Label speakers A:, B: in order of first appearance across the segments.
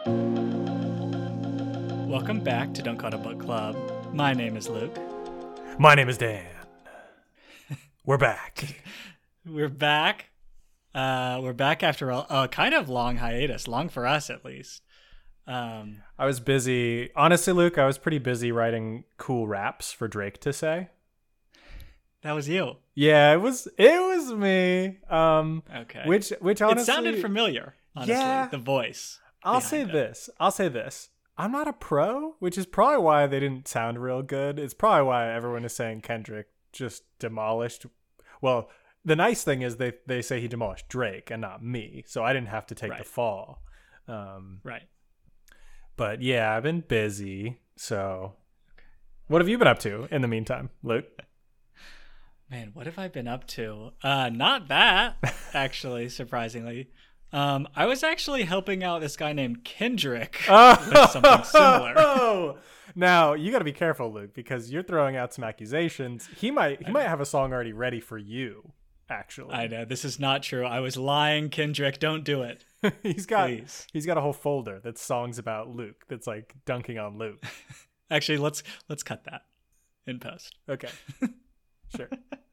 A: Welcome back to Don't Call It a Book Club. My name is Luke.
B: My name is Dan. We're back.
A: We're back. We're back after a kind of long hiatus, long for us at least.
B: I was busy. Honestly, Luke, I was pretty busy writing cool raps for Drake to say.
A: That was you.
B: Yeah, it was me.
A: Okay.
B: Which honestly,
A: it sounded familiar, honestly,
B: yeah,
A: the voice.
B: I'll say this. I'm not a pro, which is probably why they didn't sound real good. It's probably why everyone is saying Kendrick just demolished. Well, the nice thing is they say he demolished Drake and not me, so I didn't have to take the fall.
A: Right.
B: But yeah, I've been busy. So what have you been up to in the meantime, Luke?
A: Man, what have I been up to? Not that, actually, surprisingly. I was actually helping out this guy named Kendrick with something similar.
B: Now you got to be careful, Luke, because you're throwing out some accusations. He might have a song already ready for you. Actually,
A: I know this is not true. I was lying, Kendrick. Don't do it.
B: He's got a whole folder that's songs about Luke. That's like dunking on Luke.
A: Actually, let's cut that in post.
B: Okay, sure.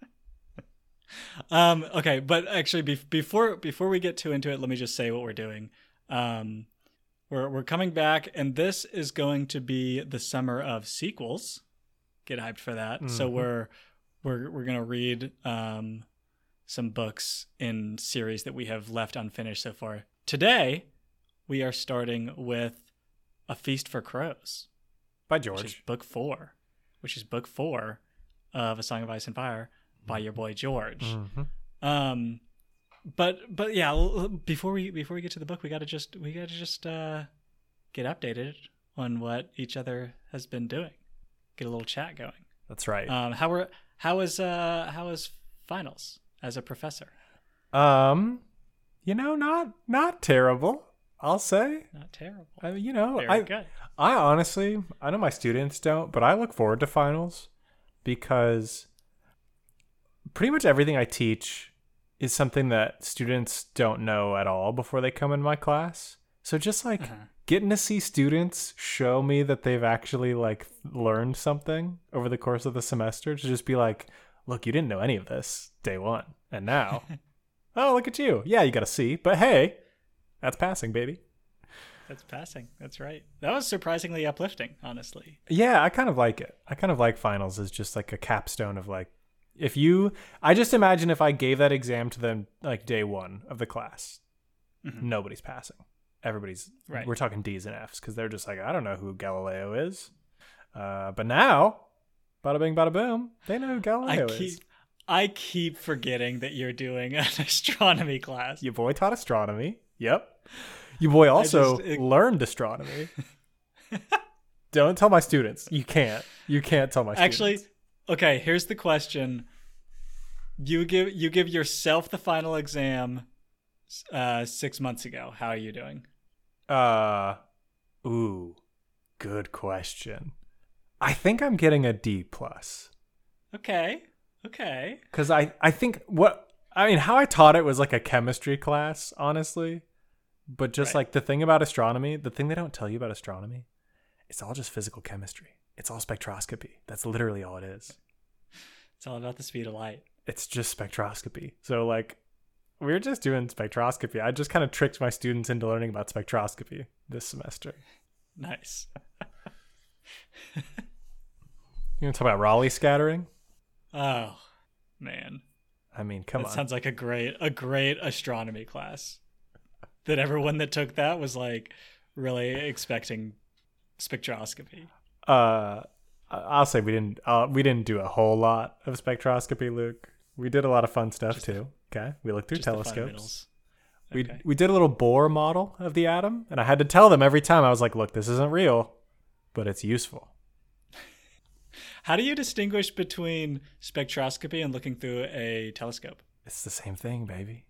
A: Okay, but actually, before we get too into it, let me just say what we're doing. We're coming back, and this is going to be the summer of sequels. Get hyped for that. Mm-hmm. So we're gonna read some books in series that we have left unfinished so far. Today, we are starting with A Feast for Crows
B: by George,
A: which is book four of A Song of Ice and Fire by your boy George. Mm-hmm. But yeah, before we get to the book, we gotta just get updated on what each other has been doing. Get a little chat going.
B: That's right.
A: How is finals as a professor?
B: Not terrible. I'll say.
A: Not terrible.
B: Very good. I honestly, I know my students don't, but I look forward to finals because pretty much everything I teach is something that students don't know at all before they come in my class. So just like getting to see students show me that they've actually like learned something over the course of the semester, to just be like, look, you didn't know any of this day one. And now, oh, look at you. Yeah, you got a C, but hey, that's passing, baby.
A: That's passing. That's right. That was surprisingly uplifting, honestly.
B: Yeah, I kind of like it. I kind of like finals as just like a capstone of like, I just imagine if I gave that exam to them like day one of the class, nobody's passing. Everybody's, right. We're talking D's and F's because they're just like, I don't know who Galileo is. But now, bada bing, bada boom, they know who Galileo is.
A: I keep forgetting that you're doing an astronomy class.
B: Your boy taught astronomy. Yep. Your boy also learned astronomy. Don't tell my students. You can't tell my students.
A: Actually, okay, here's the question. You give yourself the final exam 6 months ago. How are you doing?
B: Good question. I think I'm getting a D+.
A: Okay.
B: Because I think how I taught it was like a chemistry class, honestly. But just like the thing about astronomy, the thing they don't tell you about astronomy, it's all just physical chemistry. It's all spectroscopy. That's literally all it is.
A: It's all about the speed of light.
B: It's just spectroscopy. So like, we're just doing spectroscopy. I just kind of tricked my students into learning about spectroscopy this semester.
A: Nice.
B: You want to talk about Raleigh scattering?
A: Oh, man.
B: I mean, come on.
A: That sounds like a great astronomy class. That everyone that took that was like really expecting spectroscopy.
B: I'll say we didn't do a whole lot of spectroscopy, Luke. We did a lot of fun stuff too. Okay, we looked through telescopes. We did a little Bohr model of the atom, and I had to tell them every time. I was like, "Look, this isn't real, but it's useful."
A: How do you distinguish between spectroscopy and looking through a telescope?
B: It's the same thing, baby.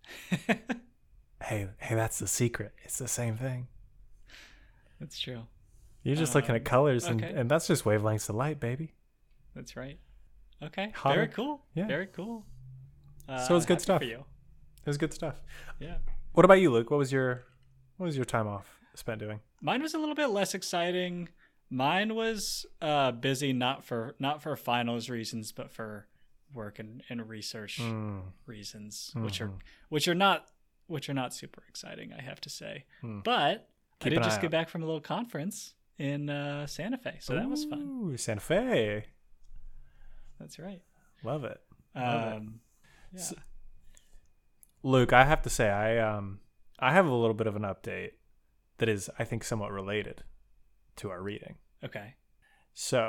B: Hey, that's the secret. It's the same thing.
A: That's true.
B: You're just looking at colors, and that's just wavelengths of light, baby.
A: That's right. Okay.
B: Hotter.
A: Very cool. Yeah. Very cool.
B: So it's good stuff.
A: For you.
B: It was good stuff.
A: Yeah.
B: What about you, Luke? What was your time off spent doing?
A: Mine was a little bit less exciting. Mine was busy, not for finals reasons, but for work and research reasons, which are not super exciting, I have to say. But I did just get back from a little conference in Santa Fe, so that was fun.
B: Ooh, Santa Fe.
A: That's right.
B: Love it.
A: Yeah.
B: So, Luke, I have to say, I have a little bit of an update that is, I think, somewhat related to our reading.
A: Okay.
B: So,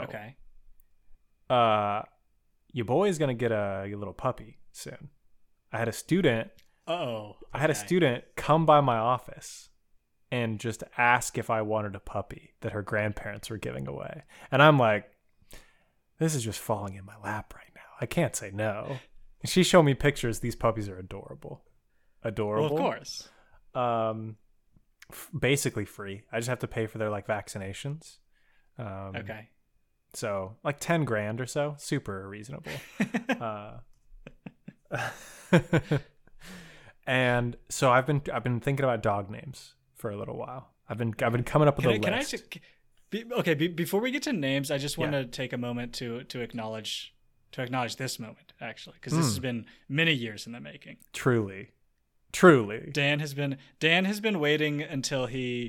B: your boy is gonna get a little puppy soon. I had a student. I had a student come by my office and just ask if I wanted a puppy that her grandparents were giving away, and I'm like, this is just falling in my lap right now. I can't say no. And she showed me pictures. These puppies are adorable. Adorable.
A: Well, of course.
B: Basically free. I just have to pay for their like vaccinations.
A: Okay.
B: So like 10 grand or so, super reasonable. And so I've been thinking about dog names for a little while. I've been coming up with a list.
A: Before we get to names, I just want to take a moment to acknowledge this moment, actually, because this has been many years in the making.
B: Truly.
A: Dan has been waiting until he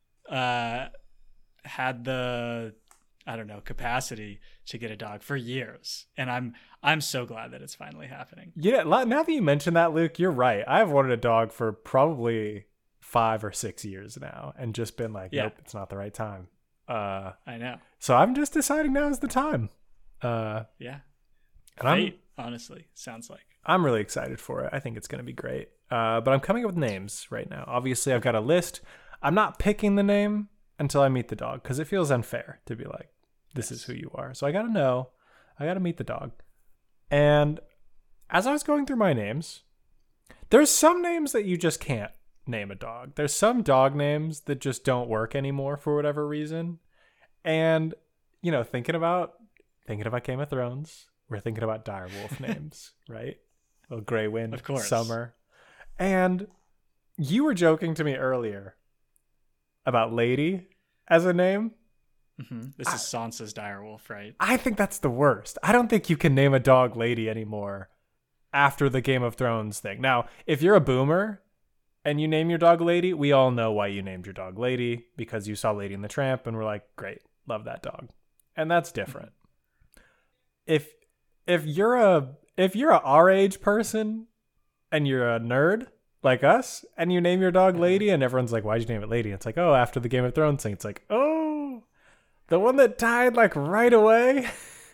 A: had the capacity to get a dog for years, and I'm so glad that it's finally happening.
B: Yeah, now that you mention that, Luke, you're right. I've wanted a dog for probably 5 or 6 years now, and just been like, nope, it's not the right time.
A: I know.
B: So I'm just deciding now is the time.
A: Yeah.
B: And
A: Fate, honestly, sounds like.
B: I'm really excited for it. I think it's going to be great. But I'm coming up with names right now. Obviously, I've got a list. I'm not picking the name until I meet the dog, because it feels unfair to be like, this is who you are. So I got to know. I got to meet the dog. And as I was going through my names, there's some names that you just can't name a dog. There's some dog names that just don't work anymore for whatever reason. And, thinking about Game of Thrones, we're thinking about direwolf names, right? Well, Grey Wind,
A: of course.
B: Summer. And you were joking to me earlier about Lady as a name.
A: Mm-hmm. This is Sansa's direwolf, right?
B: I think that's the worst. I don't think you can name a dog Lady anymore after the Game of Thrones thing. Now, if you're a boomer and you name your dog Lady, we all know why you named your dog Lady, because you saw Lady and the Tramp and we're like, great, love that dog. And that's different. If you're our age person and you're a nerd like us and you name your dog Lady and everyone's like, why'd you name it Lady? And it's like, oh, after the Game of Thrones thing. It's like, oh, the one that died like right away.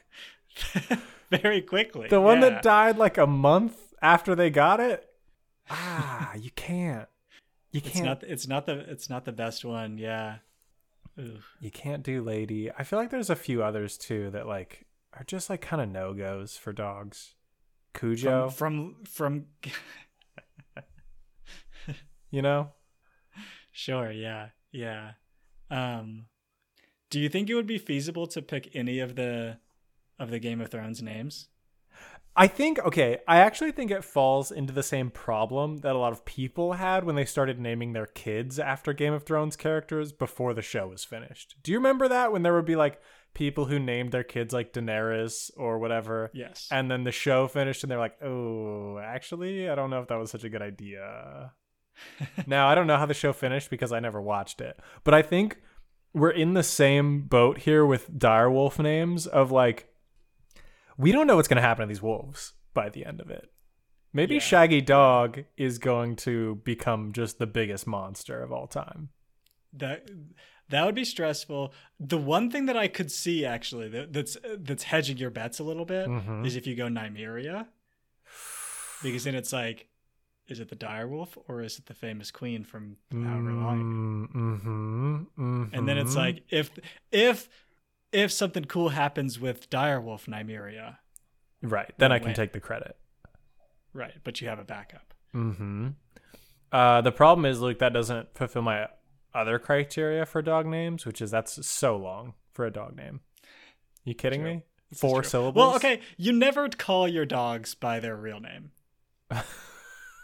A: Very quickly.
B: The one that died like a month after they got it. You can't.
A: It's not the best one. Yeah. Oof.
B: You can't do Lady. I feel like there's a few others too that like are just like kind of no-goes for dogs. Cujo.
A: From Sure, yeah. Do you think it would be feasible to pick any of the Game of Thrones names?
B: I actually think it falls into the same problem that a lot of people had when they started naming their kids after Game of Thrones characters before the show was finished. Do you remember that, when there would be like people who named their kids like Daenerys or whatever?
A: Yes.
B: And then the show finished and they're like, oh, actually, I don't know if that was such a good idea. Now, I don't know how the show finished because I never watched it. But I think we're in the same boat here with direwolf names of like, we don't know what's going to happen to these wolves by the end of it. Maybe Shaggy Dog is going to become just the biggest monster of all time.
A: That would be stressful. The one thing that I could see actually that's hedging your bets a little bit is if you go Nymeria, because then it's like, is it the direwolf or is it the famous queen from however long? And then it's like, if something cool happens with direwolf Nymeria,
B: right, then I can take the credit.
A: Right, but you have a backup.
B: The problem is, Luke, that doesn't fulfill my other criteria for dog names, which is that's so long for a dog name. You kidding me? 4 syllables?
A: Well, okay, you never call your dogs by their real name.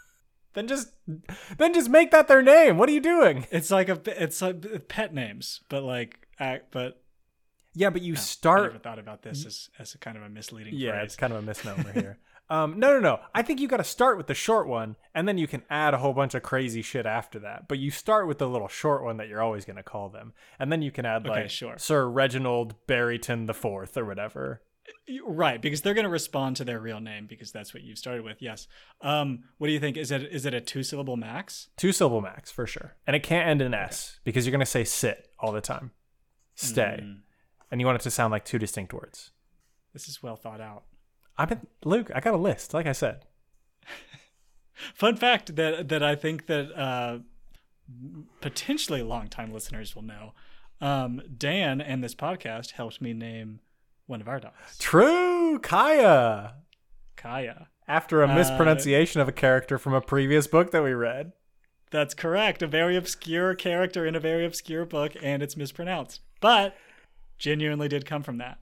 B: Then just make that their name. What are you doing?
A: It's like pet names, but
B: Yeah, but you
A: I
B: start.
A: never thought about this as a kind of a misleading
B: Yeah,
A: phrase.
B: it's kind of a misnomer here. No. I think you got to start with the short one, and then you can add a whole bunch of crazy shit after that. But you start with the little short one that you're always going to call them, and then you can add
A: sure.
B: Sir Reginald Barryton the Fourth or whatever.
A: Right, because they're going to respond to their real name because that's what you've started with. Yes. What do you think? Is it a 2-syllable max?
B: 2-syllable max for sure, and it can't end in S because you're going to say sit all the time, stay, and you want it to sound like 2 distinct words.
A: This is well thought out.
B: Luke, I got a list, like I said.
A: Fun fact that I think that potentially longtime listeners will know. Dan and this podcast helped me name one of our dogs.
B: True, Kaya. After a mispronunciation of a character from a previous book that we read.
A: That's correct. A very obscure character in a very obscure book, and it's mispronounced. But genuinely did come from that.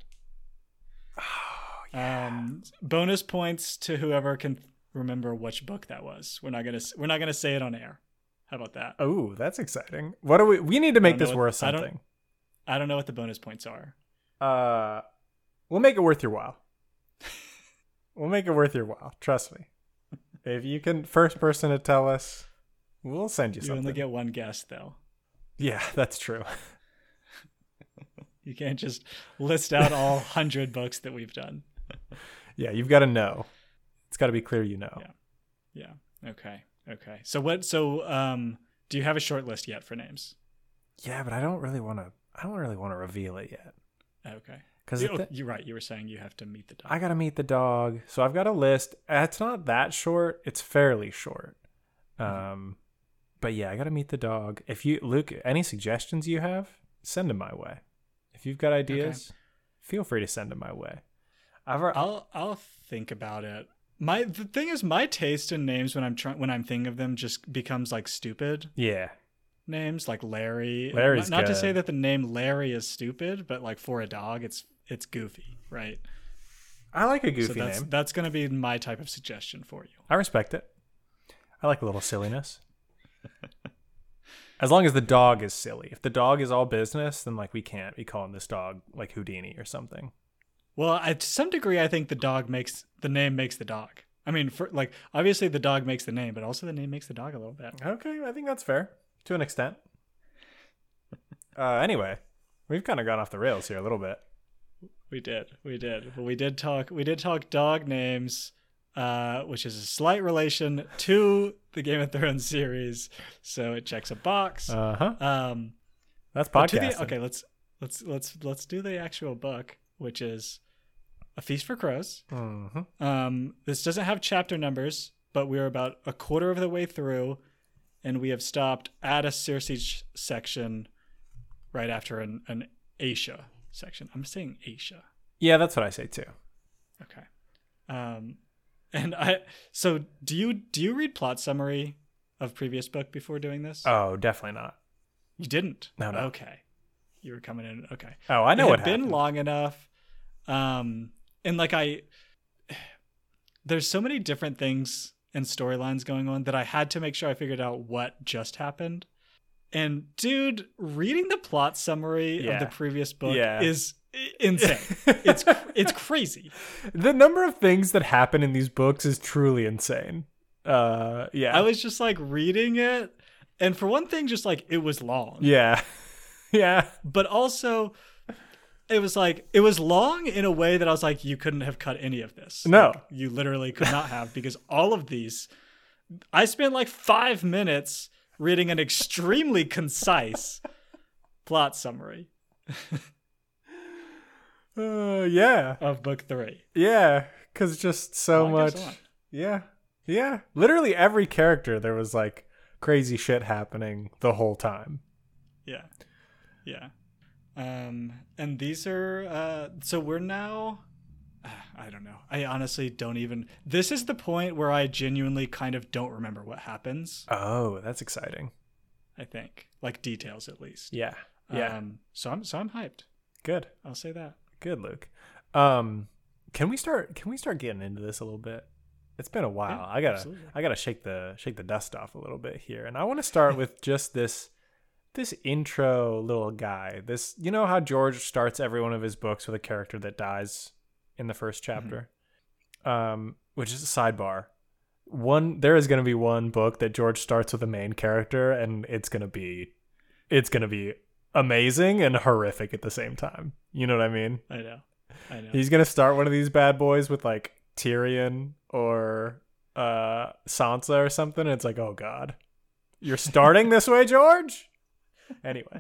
A: Bonus points to whoever can remember which book that was. We're not gonna say it on air. How about that?
B: Oh, that's exciting. What do we need to make this worth something?
A: I don't know what the bonus points are.
B: We'll make it worth your while. We'll make it worth your while. Trust me. If you can first person to tell us, we'll send you something.
A: You only get one guess though.
B: Yeah, that's true.
A: You can't just list out all 100 books that we've done.
B: Yeah, you've got to know. It's got to be clear you know.
A: Yeah. Okay. So do you have a short list yet for names?
B: Yeah, but I don't really want to reveal it yet.
A: Okay.
B: Because
A: you're right. You were saying you have to meet the dog.
B: I got to meet the dog. So I've got a list. It's not that short. It's fairly short. But yeah, I got to meet the dog. Luke, any suggestions you have, send them my way. If you've got ideas, feel free to send them my way.
A: I'll think about it. The thing is, my taste in names when I'm thinking of them just becomes like stupid.
B: Yeah.
A: Names like Larry.
B: Larry's
A: not
B: good.
A: To say that the name Larry is stupid, but like for a dog, it's goofy, right?
B: I like a goofy name.
A: That's going to be my type of suggestion for you.
B: I respect it. I like a little silliness. As long as the dog is silly. If the dog is all business, then like we can't be calling this dog like Houdini or something.
A: Well, to some degree, I think the name makes the dog. I mean, obviously the dog makes the name, but also the name makes the dog a little bit.
B: Okay, I think that's fair to an extent. Anyway, we've kind of gone off the rails here a little bit.
A: We did. But we did talk dog names, which is a slight relation to the Game of Thrones series, so it checks a box.
B: That's podcasting.
A: Okay, let's do the actual book, which is A Feast for Crows. This doesn't have chapter numbers, but we're about a quarter of the way through, and we have stopped at a Cersei section right after an Aisha section. I'm saying Aisha.
B: Yeah, that's what I say too.
A: Okay. So do you read plot summary of previous book before doing this?
B: Oh, definitely not.
A: You didn't?
B: No.
A: Okay. You were coming in. Okay.
B: Oh, I know what happened.
A: It had been long enough. And there's so many different things and storylines going on that I had to make sure I figured out what just happened. And dude, reading the plot summary of the previous book is insane. It's crazy.
B: The number of things that happen in these books is truly insane. I
A: was just like reading it, and for one thing, just like it was long.
B: Yeah.
A: But also, it was long in a way that I was like, you couldn't have cut any of this.
B: No,
A: like, you literally could not have, because all of these, I spent like 5 minutes reading an extremely concise plot summary. Of book 3.
B: Yeah, because just so much. Yeah. Literally every character, there was like crazy shit happening the whole time.
A: Yeah. And these are so we're now. I don't know. I honestly don't even. This is the point where I genuinely kind of don't remember what happens.
B: Oh, that's exciting.
A: I think, like details at least.
B: Yeah.
A: So I'm hyped.
B: Good.
A: I'll say that.
B: Good, Luke. Can we start getting into this a little bit? It's been a while.
A: Yeah, absolutely.
B: I gotta shake the dust off a little bit here, and I want to start with just this intro little guy. This, you know how George starts every one of his books with a character that dies in the first chapter, which is a sidebar. There is going to be one book that George starts with a main character, and it's gonna be amazing and horrific at the same time. You know what I mean?
A: I know.
B: He's gonna start one of these bad boys with like Tyrion or Sansa or something, and it's like, oh god, you're starting this way, George. Anyway,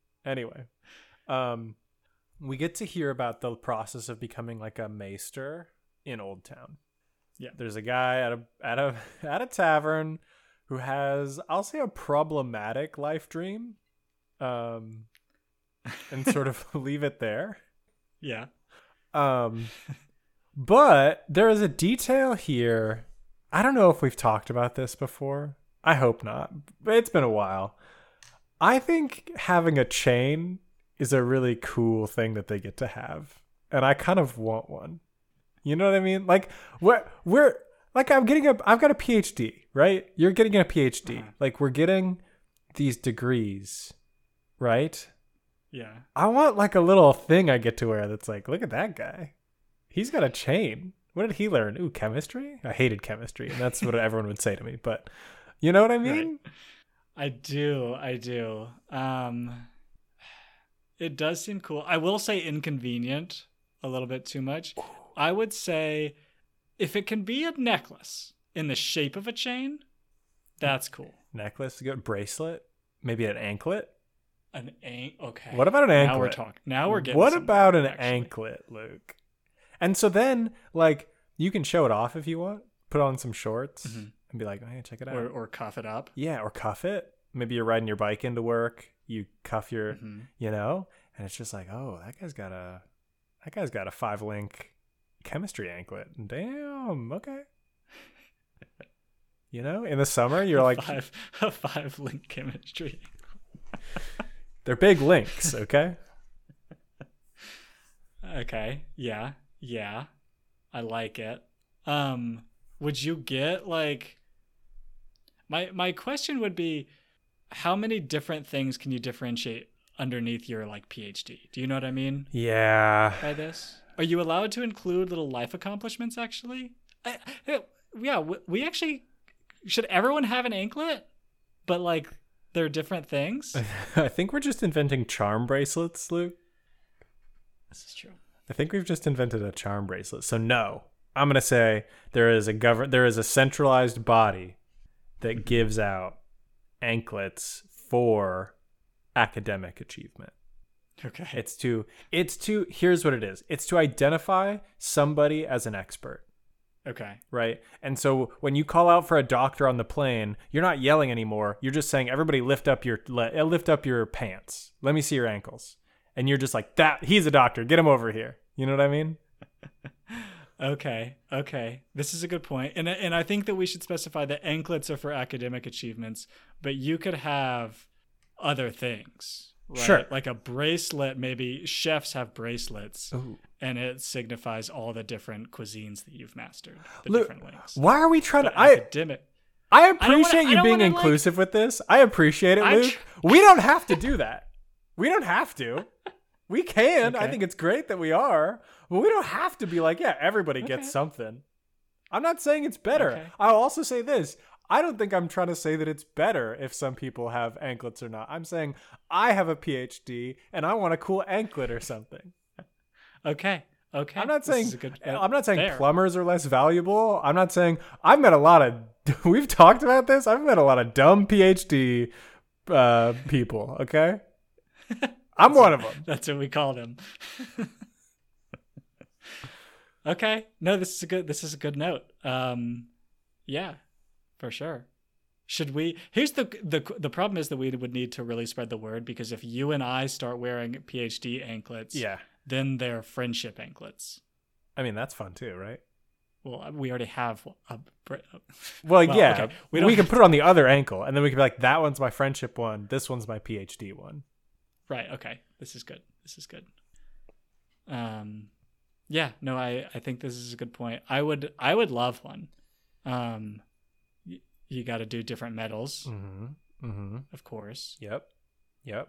B: we get to hear about the process of becoming like a maester in Old Town.
A: Yeah,
B: there's a guy at a tavern who has, I'll say, a problematic life dream, and sort of leave it there.
A: Yeah.
B: But there is a detail here. I don't know if we've talked about this before. I hope not, but it's been a while. I think having a chain is a really cool thing that they get to have, and I kind of want one. You know what I mean? Like we're like I've got a PhD, right? You're getting a PhD. Like we're getting these degrees, right?
A: Yeah.
B: I want like a little thing I get to wear that's like, look at that guy. He's got a chain. What did he learn? Ooh, chemistry? I hated chemistry, and that's what everyone would say to me. But you know what I mean?
A: Right. I do. It does seem cool. I will say inconvenient a little bit too much. I would say if it can be a necklace in the shape of a chain, that's cool.
B: Necklace, good. Bracelet, maybe an anklet.
A: Okay.
B: What about an anklet?
A: Now we're talking. Now we're getting.
B: What about an anklet, Luke? And so then, like, you can show it off if you want. Put on some shorts and be like, "Oh, hey, check it out."
A: Or cuff it up.
B: Yeah, or cuff it. Maybe you're riding your bike into work. You cuff your, you know, and it's just like, oh, that guy's got a 5-link chemistry anklet. Damn. Okay. You know, in the summer, you're like
A: a 5-link chemistry.
B: They're big links, okay?
A: Okay. Yeah. I like it. Would you get like my question would be, how many different things can you differentiate underneath your like PhD? Do you know what I mean?
B: Yeah.
A: By this? Are you allowed to include little life accomplishments actually? We actually, should everyone have an anklet? But like they're different things?
B: I think we're just inventing charm bracelets, Luke.
A: This is true.
B: I think we've just invented a charm bracelet. So no, I'm going to say there is a centralized body that gives out anklets for academic achievement.
A: Okay.
B: It's to here's what it is. It's to identify somebody as an expert.
A: Okay.
B: Right? And so when you call out for a doctor on the plane, you're not yelling anymore. You're just saying, everybody lift up your pants. Let me see your ankles. And you're just like, that he's a doctor. Get him over here. You know what I mean?
A: Okay. This is a good point. And I think that we should specify that anklets are for academic achievements, but you could have other things. Right?
B: Sure.
A: Like a bracelet, maybe chefs have bracelets.
B: Ooh.
A: And it signifies all the different cuisines that you've mastered. Different links.
B: Why are we trying to
A: academic?
B: I appreciate you being inclusive with this. I appreciate it, Luke. We don't have to do that. We don't have to. We can. Okay. I think it's great that we are. But we don't have to be like, yeah, everybody gets something. I'm not saying it's better. Okay. I'll also say this. I don't think I'm trying to say that it's better if some people have anklets or not. I'm saying I have a PhD and I want a cool anklet or something.
A: Okay.
B: I'm not saying plumbers are less valuable. I'm not saying I've met a lot of we've talked about this. I've met a lot of dumb PhD people, okay? I'm one of them.
A: That's what we call them. Okay. No, this is a good note. Yeah, for sure. Should we? Here's the problem is that we would need to really spread the word, because if you and I start wearing PhD anklets, then they're friendship anklets.
B: I mean, that's fun too, right?
A: Well, we already have
B: yeah.
A: Okay.
B: We can put it on the other ankle, and then we can be like, that one's my friendship one. This one's my PhD one.
A: Right. Okay. This is good. Yeah. No, I think this is a good point. I would love one. You got to do different medals, of course.
B: Yep. Yeah.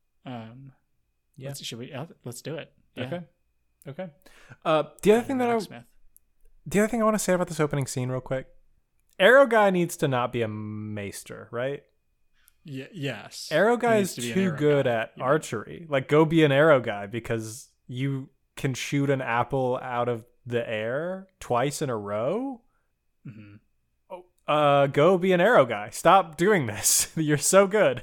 A: Let's do it. Yeah.
B: Okay. The other thing I want to say about this opening scene real quick, Arrow Guy needs to not be a maester, right?
A: Yes.
B: Arrow Guy is too good at archery. Like, go be an arrow guy because you can shoot an apple out of the air twice in a row. Go be an arrow guy. Stop doing this. You're so good.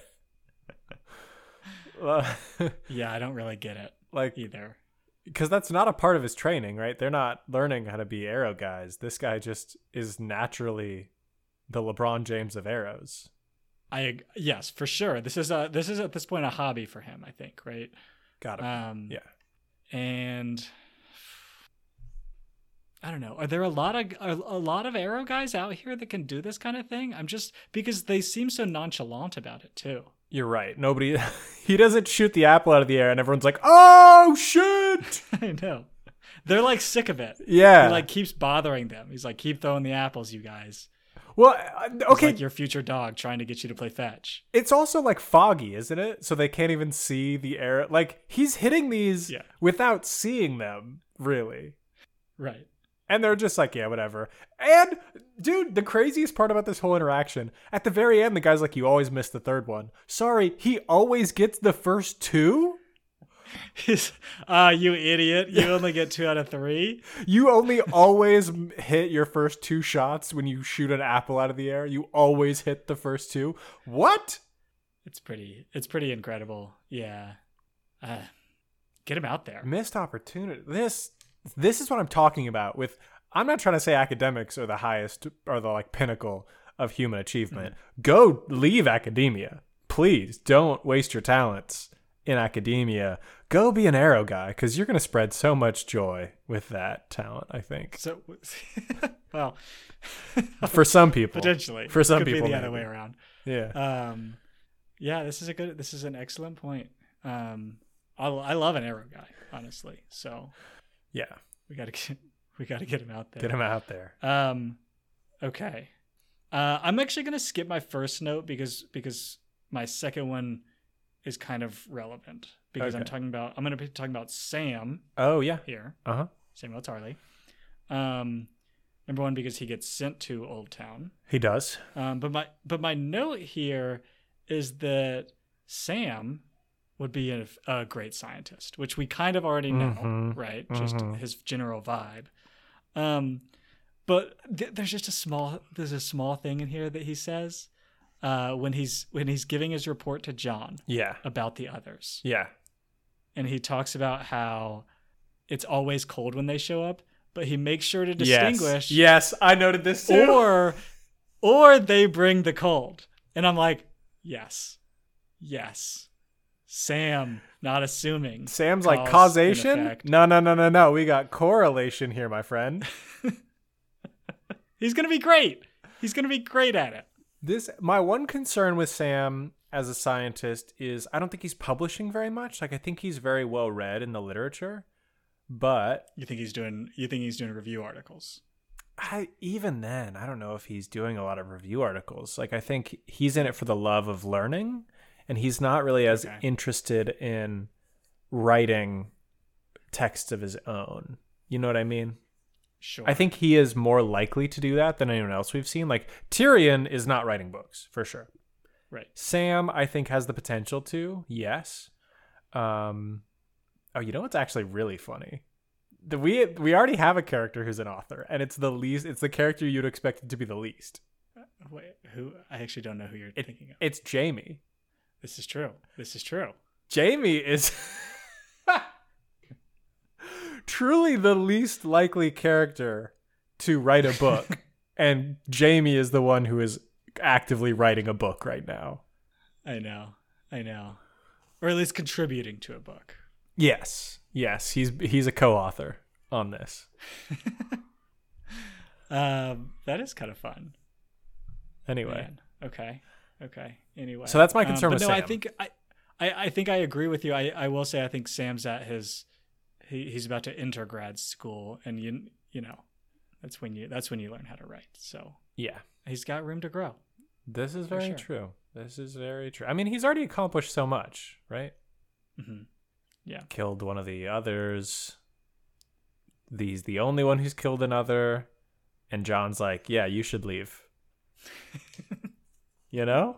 A: Yeah, I don't really get it either.
B: Because that's not a part of his training, right? They're not learning how to be arrow guys. This guy just is naturally the LeBron James of arrows.
A: Yes, for sure. This is at this point a hobby for him, I think, right?
B: Got it. Yeah.
A: And I don't know. Are there a lot of arrow guys out here that can do this kind of thing? Because they seem so nonchalant about it too.
B: You're right. Nobody, he doesn't shoot the apple out of the air and everyone's like, oh shit.
A: I know. They're like sick of it.
B: Yeah.
A: He like keeps bothering them. He's like, keep throwing the apples, you guys.
B: Well, okay.
A: It's like your future dog trying to get you to play fetch.
B: It's also like foggy, isn't it? So they can't even see the arrow. Like, he's hitting these without seeing them, really.
A: Right.
B: And they're just like, yeah, whatever. And, dude, the craziest part about this whole interaction, at the very end, the guy's like, you always miss the third one. Sorry, he always gets the first two?
A: He's, you idiot. You only get 2 out of 3.
B: You only always hit your first 2 shots when you shoot an apple out of the air. You always hit the first 2. What?
A: It's pretty incredible. Yeah. Get him out there.
B: Missed opportunity. This is what I'm talking about with, I'm not trying to say academics are the highest or the like pinnacle of human achievement. Go leave academia. Please don't waste your talents in academia. Go be an arrow guy because you're going to spread so much joy with that talent, I think.
A: So, well,
B: for some people,
A: potentially,
B: for some
A: could
B: people,
A: be the other way around.
B: Yeah.
A: Yeah, this is an excellent point. I love an arrow guy, honestly. So
B: yeah,
A: we got to get him out there.
B: Get him out there.
A: Okay. I'm actually going to skip my first note because my second one is kind of relevant because I'm going to be talking about Sam.
B: Oh yeah.
A: Here.
B: Samuel
A: Tarly. Number one, because he gets sent to Old Town.
B: He does.
A: But my note here is that Sam would be a great scientist, which we kind of already know, right? Just his general vibe. But there's a small thing in here that he says when he's giving his report to John.
B: Yeah.
A: About the others.
B: Yeah. And
A: he talks about how it's always cold when they show up, but he makes sure to distinguish.
B: Yes, I noted this too.
A: Or they bring the cold. And I'm like, yes. Sam, not assuming.
B: Sam's like, causation? No. We got correlation here, my friend.
A: He's going to be great. He's going to be great at it.
B: My one concern with Sam as a scientist is I don't think he's publishing very much. Like, I think he's very well read in the literature, but
A: you think he's doing review articles?
B: Even then, I don't know if he's doing a lot of review articles. Like, I think he's in it for the love of learning, and he's not really as interested in writing texts of his own. You know what I mean?
A: Sure.
B: I think he is more likely to do that than anyone else we've seen. Like, Tyrion is not writing books, for sure.
A: Right.
B: Sam, I think, has the potential to, yes. You know what's actually really funny? We already have a character who's an author, and it's the character you'd expect to be the least.
A: Wait, who? I actually don't know who you're thinking of.
B: It's Jamie.
A: This is true.
B: Jamie is truly the least likely character to write a book, and Jamie is the one who is actively writing a book right now.
A: I know. Or at least contributing to a book.
B: Yes, he's a co-author on this.
A: That is kind of fun.
B: Anyway.
A: Man. Okay. Anyway.
B: So that's my concern with Sam.
A: I think I agree with you. I will say I think Sam's at he's about to enter grad school, and you know, That's when you learn how to write. So
B: Yeah.
A: he's got room to grow.
B: This is very
A: sure.
B: true. This is very true. I mean, he's already accomplished so much, right?
A: Mm-hmm. Yeah.
B: Killed one of the others. He's the only one who's killed another. And John's like, yeah, you should leave. You know?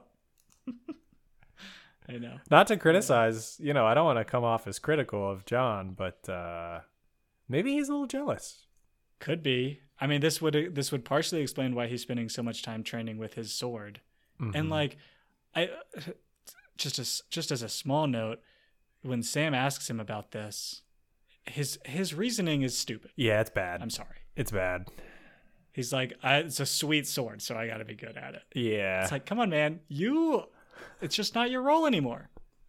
A: I know.
B: Not to criticize, I don't want to come off as critical of John, but maybe he's a little jealous.
A: Could be. I mean, this would partially explain why he's spending so much time training with his sword.
B: Mm-hmm.
A: And like, I just as a small note, when Sam asks him about this, his reasoning is stupid.
B: Yeah, it's bad.
A: I'm sorry.
B: It's bad.
A: He's like, it's a sweet sword, so I got to be good at it.
B: Yeah.
A: It's like, come on, man. It's just not your role anymore.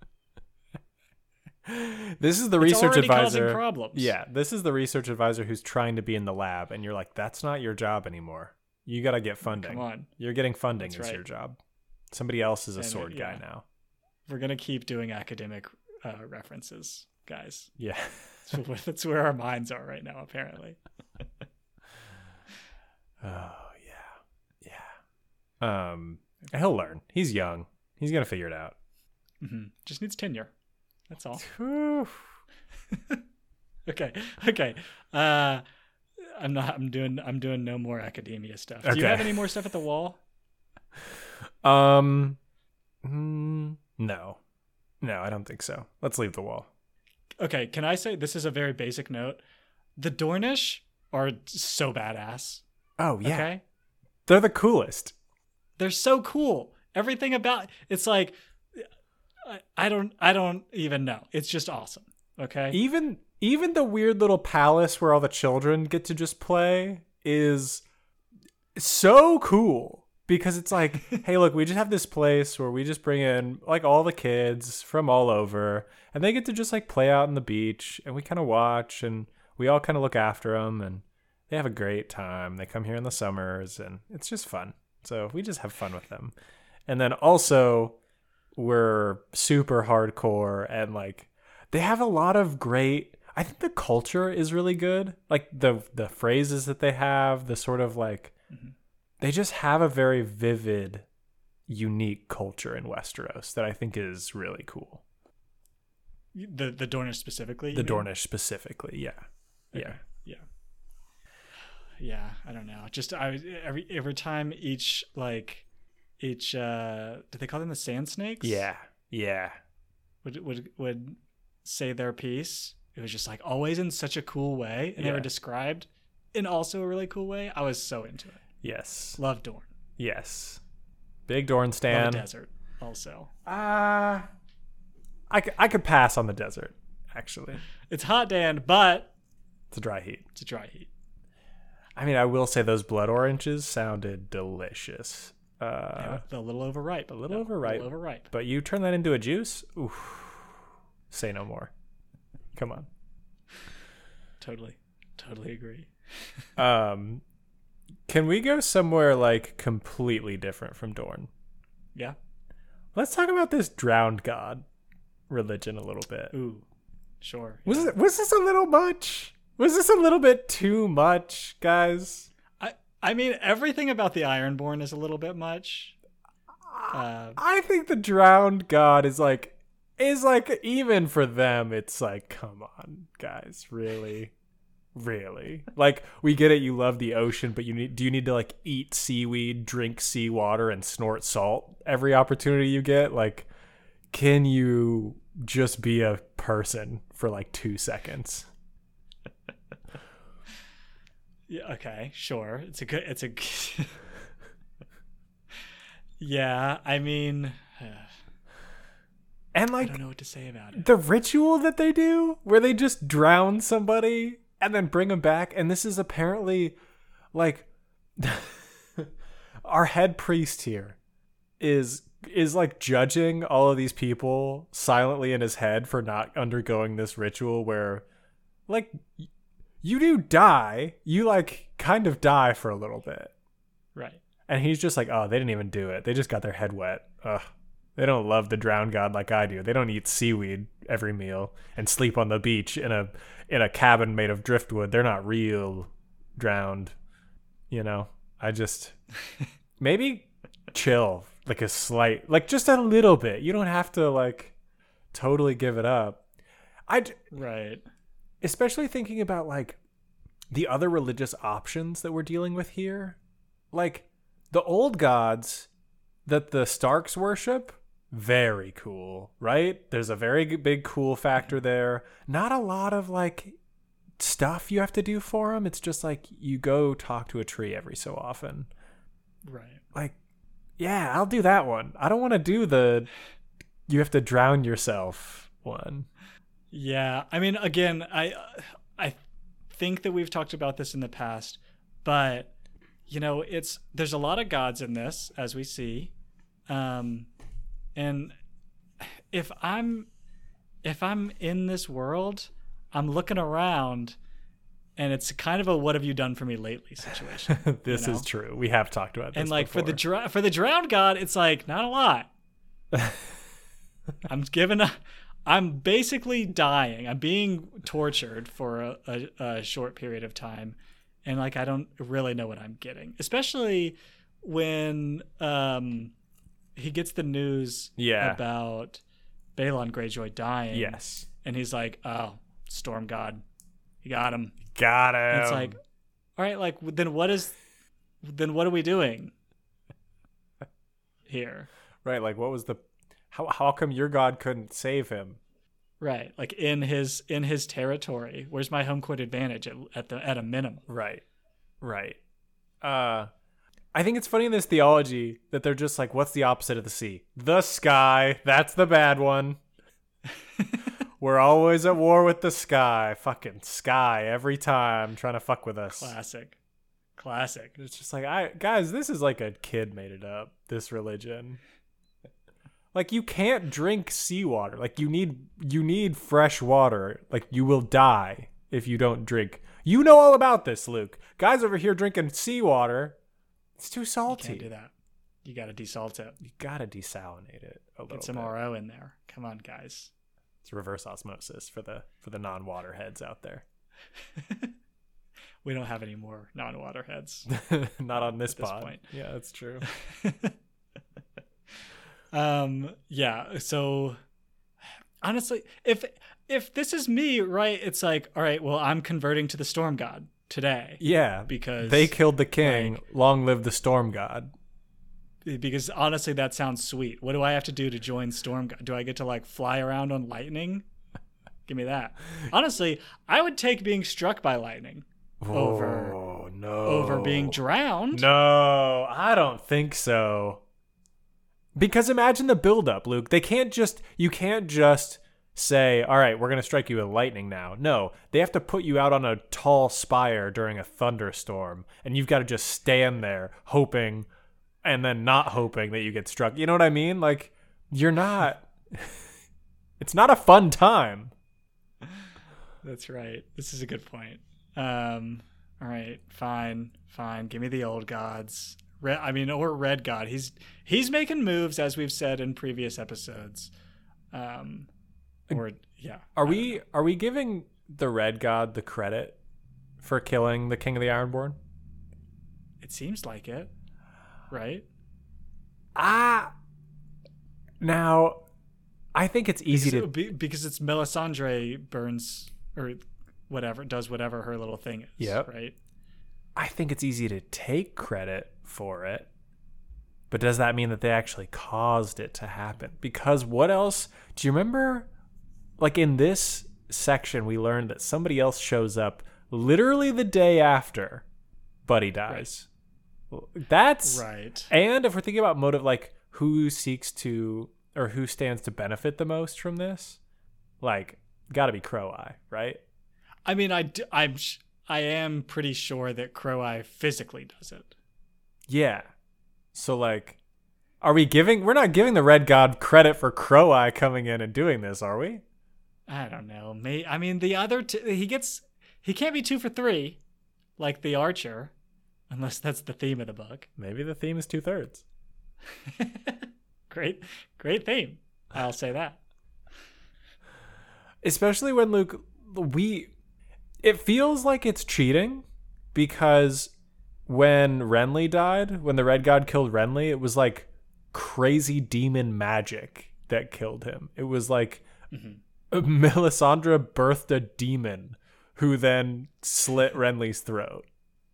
B: This is the
A: it's
B: research
A: already
B: advisor.
A: Causing problems.
B: Yeah, this is the research advisor who's trying to be in the lab, and you're like, that's not your job anymore. You got to get funding.
A: Come on.
B: You're getting funding
A: That's
B: is
A: right.
B: your job. Somebody else is a
A: And,
B: sword guy now.
A: We're going to keep doing academic references, guys.
B: Yeah.
A: That's where our minds are right now, apparently.
B: Oh, yeah. Yeah. He'll learn. He's young. He's going to figure it out.
A: Mm-hmm. Just needs tenure. That's all.
B: Whew.
A: Okay. I'm doing no more academia stuff. Do you
B: Okay.
A: have any more stuff at the wall?
B: No, I don't think so. Let's leave the wall.
A: Okay, can I say this is a very basic note? The Dornish are so badass.
B: Oh yeah.
A: Okay?
B: They're the coolest.
A: They're so cool. Everything about it's like I don't even know. It's just awesome. Okay?
B: Even the weird little palace where all the children get to just play is so cool. Because it's like, hey, look, we just have this place where we just bring in like all the kids from all over, and they get to just like play out on the beach, and we kind of watch, and we all kind of look after them, and they have a great time. They come here in the summers, and it's just fun. So we just have fun with them. And then also, we're super hardcore, and like they have a lot of great. I think the culture is really good. Like the phrases that they have, the sort of like. Mm-hmm. They just have a very vivid, unique culture in Westeros that I think is really cool.
A: The Dornish specifically?
B: The Dornish specifically, yeah.
A: Okay. Yeah, I don't know. Just every time each do they call them the Sand Snakes?
B: Yeah.
A: Would say their piece. It was just like always in such a cool way, and they were described in also a really cool way. I was so into it.
B: Yes.
A: Love Dorne.
B: Yes. Big Dorne stan.
A: Love the desert also.
B: I could pass on the desert, actually.
A: It's hot, Dan, but
B: it's a dry heat.
A: It's a dry heat.
B: I mean, I will say those blood oranges sounded delicious.
A: A little overripe.
B: A little overripe. But you turn that into a juice? Oof. Say no more. Come on.
A: Totally agree.
B: Can we go somewhere like completely different from Dorne?
A: Yeah.
B: Let's talk about this drowned god religion a little bit.
A: Ooh, sure.
B: Was this a little much? Was this a little bit too much, guys?
A: I mean, everything about the Ironborn is a little bit much.
B: I think the drowned god is like even for them, it's like, come on, guys, really? Really? Like, we get it, you love the ocean, but do you need to like eat seaweed, drink seawater, and snort salt every opportunity you get? Like, can you just be a person for like 2 seconds?
A: Yeah, okay, sure. Yeah, I mean,
B: and like,
A: I don't know what to say about it.
B: The ritual that they do where they just drown somebody and then bring them back, and this is apparently like our head priest here is like judging all of these people silently in his head for not undergoing this ritual where like you do die, you like kind of die for a little bit,
A: right?
B: And he's just like, oh, they didn't even do it, they just got their head wet. Ugh. They don't love the drowned god like I do. They don't eat seaweed every meal and sleep on the beach in a cabin made of driftwood. They're not real drowned. I just maybe chill, like a slight, like just a little bit. You don't have to like totally give it up.
A: Right.
B: Especially thinking about like the other religious options that we're dealing with here. Like the old gods that the Starks worship, very cool, right? There's a very big cool factor there. Not a lot of like stuff you have to do for them. It's just like you go talk to a tree every so often.
A: Right.
B: Like, yeah, I'll do that one. I don't want to do the you have to drown yourself one.
A: Yeah. I mean, again, I think that we've talked about this in the past, but there's a lot of gods in this, as we see. And if I'm in this world, I'm looking around and it's kind of a what have you done for me lately situation.
B: This is true. We have talked about this
A: and like
B: before.
A: for the drowned god, it's like not a lot. I'm basically dying. I'm being tortured for a short period of time. And like, I don't really know what I'm getting, especially when he gets the news about Balon Greyjoy dying.
B: Yes.
A: And he's like, oh, Storm God. He got him.
B: Got him.
A: And it's like, all right, like, then what are we doing here?
B: Right. Like, what was how come your god couldn't save him?
A: Right. Like in his territory. Where's my home court advantage at a minimum?
B: Right. I think it's funny in this theology that they're just like, what's the opposite of the sea? The sky. That's the bad one. We're always at war with the sky. Fucking sky every time trying to fuck with us.
A: Classic.
B: It's just like, guys, this is like a kid made it up, this religion. Like, you can't drink seawater. Like, you need fresh water. Like, you will die if you don't drink. You know all about this, Luke. Guys over here drinking seawater. It's too salty.
A: You can't do that. You got to desalt it.
B: You got to desalinate it a little bit.
A: Get some RO in there. Come on, guys.
B: It's reverse osmosis for the non-water heads out there.
A: We don't have any more non-water heads.
B: Not on this
A: pod. Point.
B: Yeah, that's true.
A: Yeah. So honestly, if this is me, right, it's like, all right, well, I'm converting to the Storm God today.
B: Yeah.
A: Because
B: they killed the king. Long live the Storm God.
A: Because honestly, that sounds sweet. What do I have to do to join Storm God? Do I get to like fly around on lightning? Give me that. Honestly, I would take being struck by lightning over being drowned.
B: No, I don't think so. Because imagine the buildup, Luke. You can't just say, all right, we're going to strike you with lightning now. No, they have to put you out on a tall spire during a thunderstorm, and you've got to just stand there hoping and then not hoping that you get struck. You know what I mean? Like, you're not... It's not a fun time.
A: That's right. This is a good point. All right, fine. Give me the old gods. Or Red God. He's making moves, as we've said in previous episodes.
B: Are we giving the Red God the credit for killing the King of the Ironborn?
A: It seems like it, right?
B: Now, I think it's easy
A: because it's Melisandre burns or whatever, does whatever her little thing is.
B: Yep.
A: Right.
B: I think it's easy to take credit for it, but does that mean that they actually caused it to happen? Because what else? Do you remember, like in this section, we learned that somebody else shows up literally the day after Buddy dies. Right. That's right. And if we're thinking about motive, like who seeks to or who stands to benefit the most from this, like got to be Crow-Eye, right?
A: I mean, I am pretty sure that Crow-Eye physically does it.
B: Yeah. So like, we're not giving the Red God credit for Crow-Eye coming in and doing this, are we?
A: I don't know. The other he can't be 2 for 3 like the Archer, unless that's the theme of the book.
B: Maybe the theme is 2/3.
A: Great theme. I'll say that.
B: Especially when Luke, it feels like it's cheating because when Renly died, when the Red God killed Renly, it was like crazy demon magic that killed him. It was like Melisandre birthed a demon who then slit Renly's throat.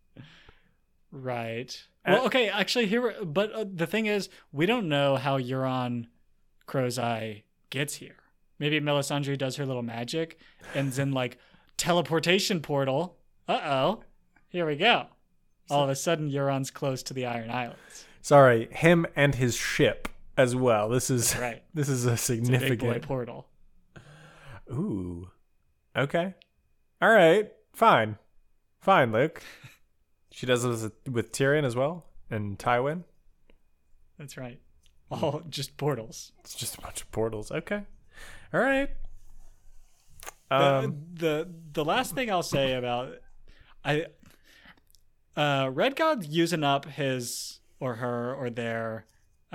A: Right. Well, okay, actually but the thing is, we don't know how Euron Crow's Eye gets here. Maybe Melisandre does her little magic and then like teleportation portal. Uh-oh. Here we go. All of a sudden Euron's close to the Iron Islands.
B: Sorry, him and his ship as well. This is
A: right.
B: This is a significant
A: it's a big boy portal.
B: Ooh. Okay. All right. Fine, Luke. She does this with Tyrion as well and Tywin.
A: That's right. All just portals.
B: It's just a bunch of portals. Okay. All right.
A: The last thing I'll say about Red God's using up his or her or their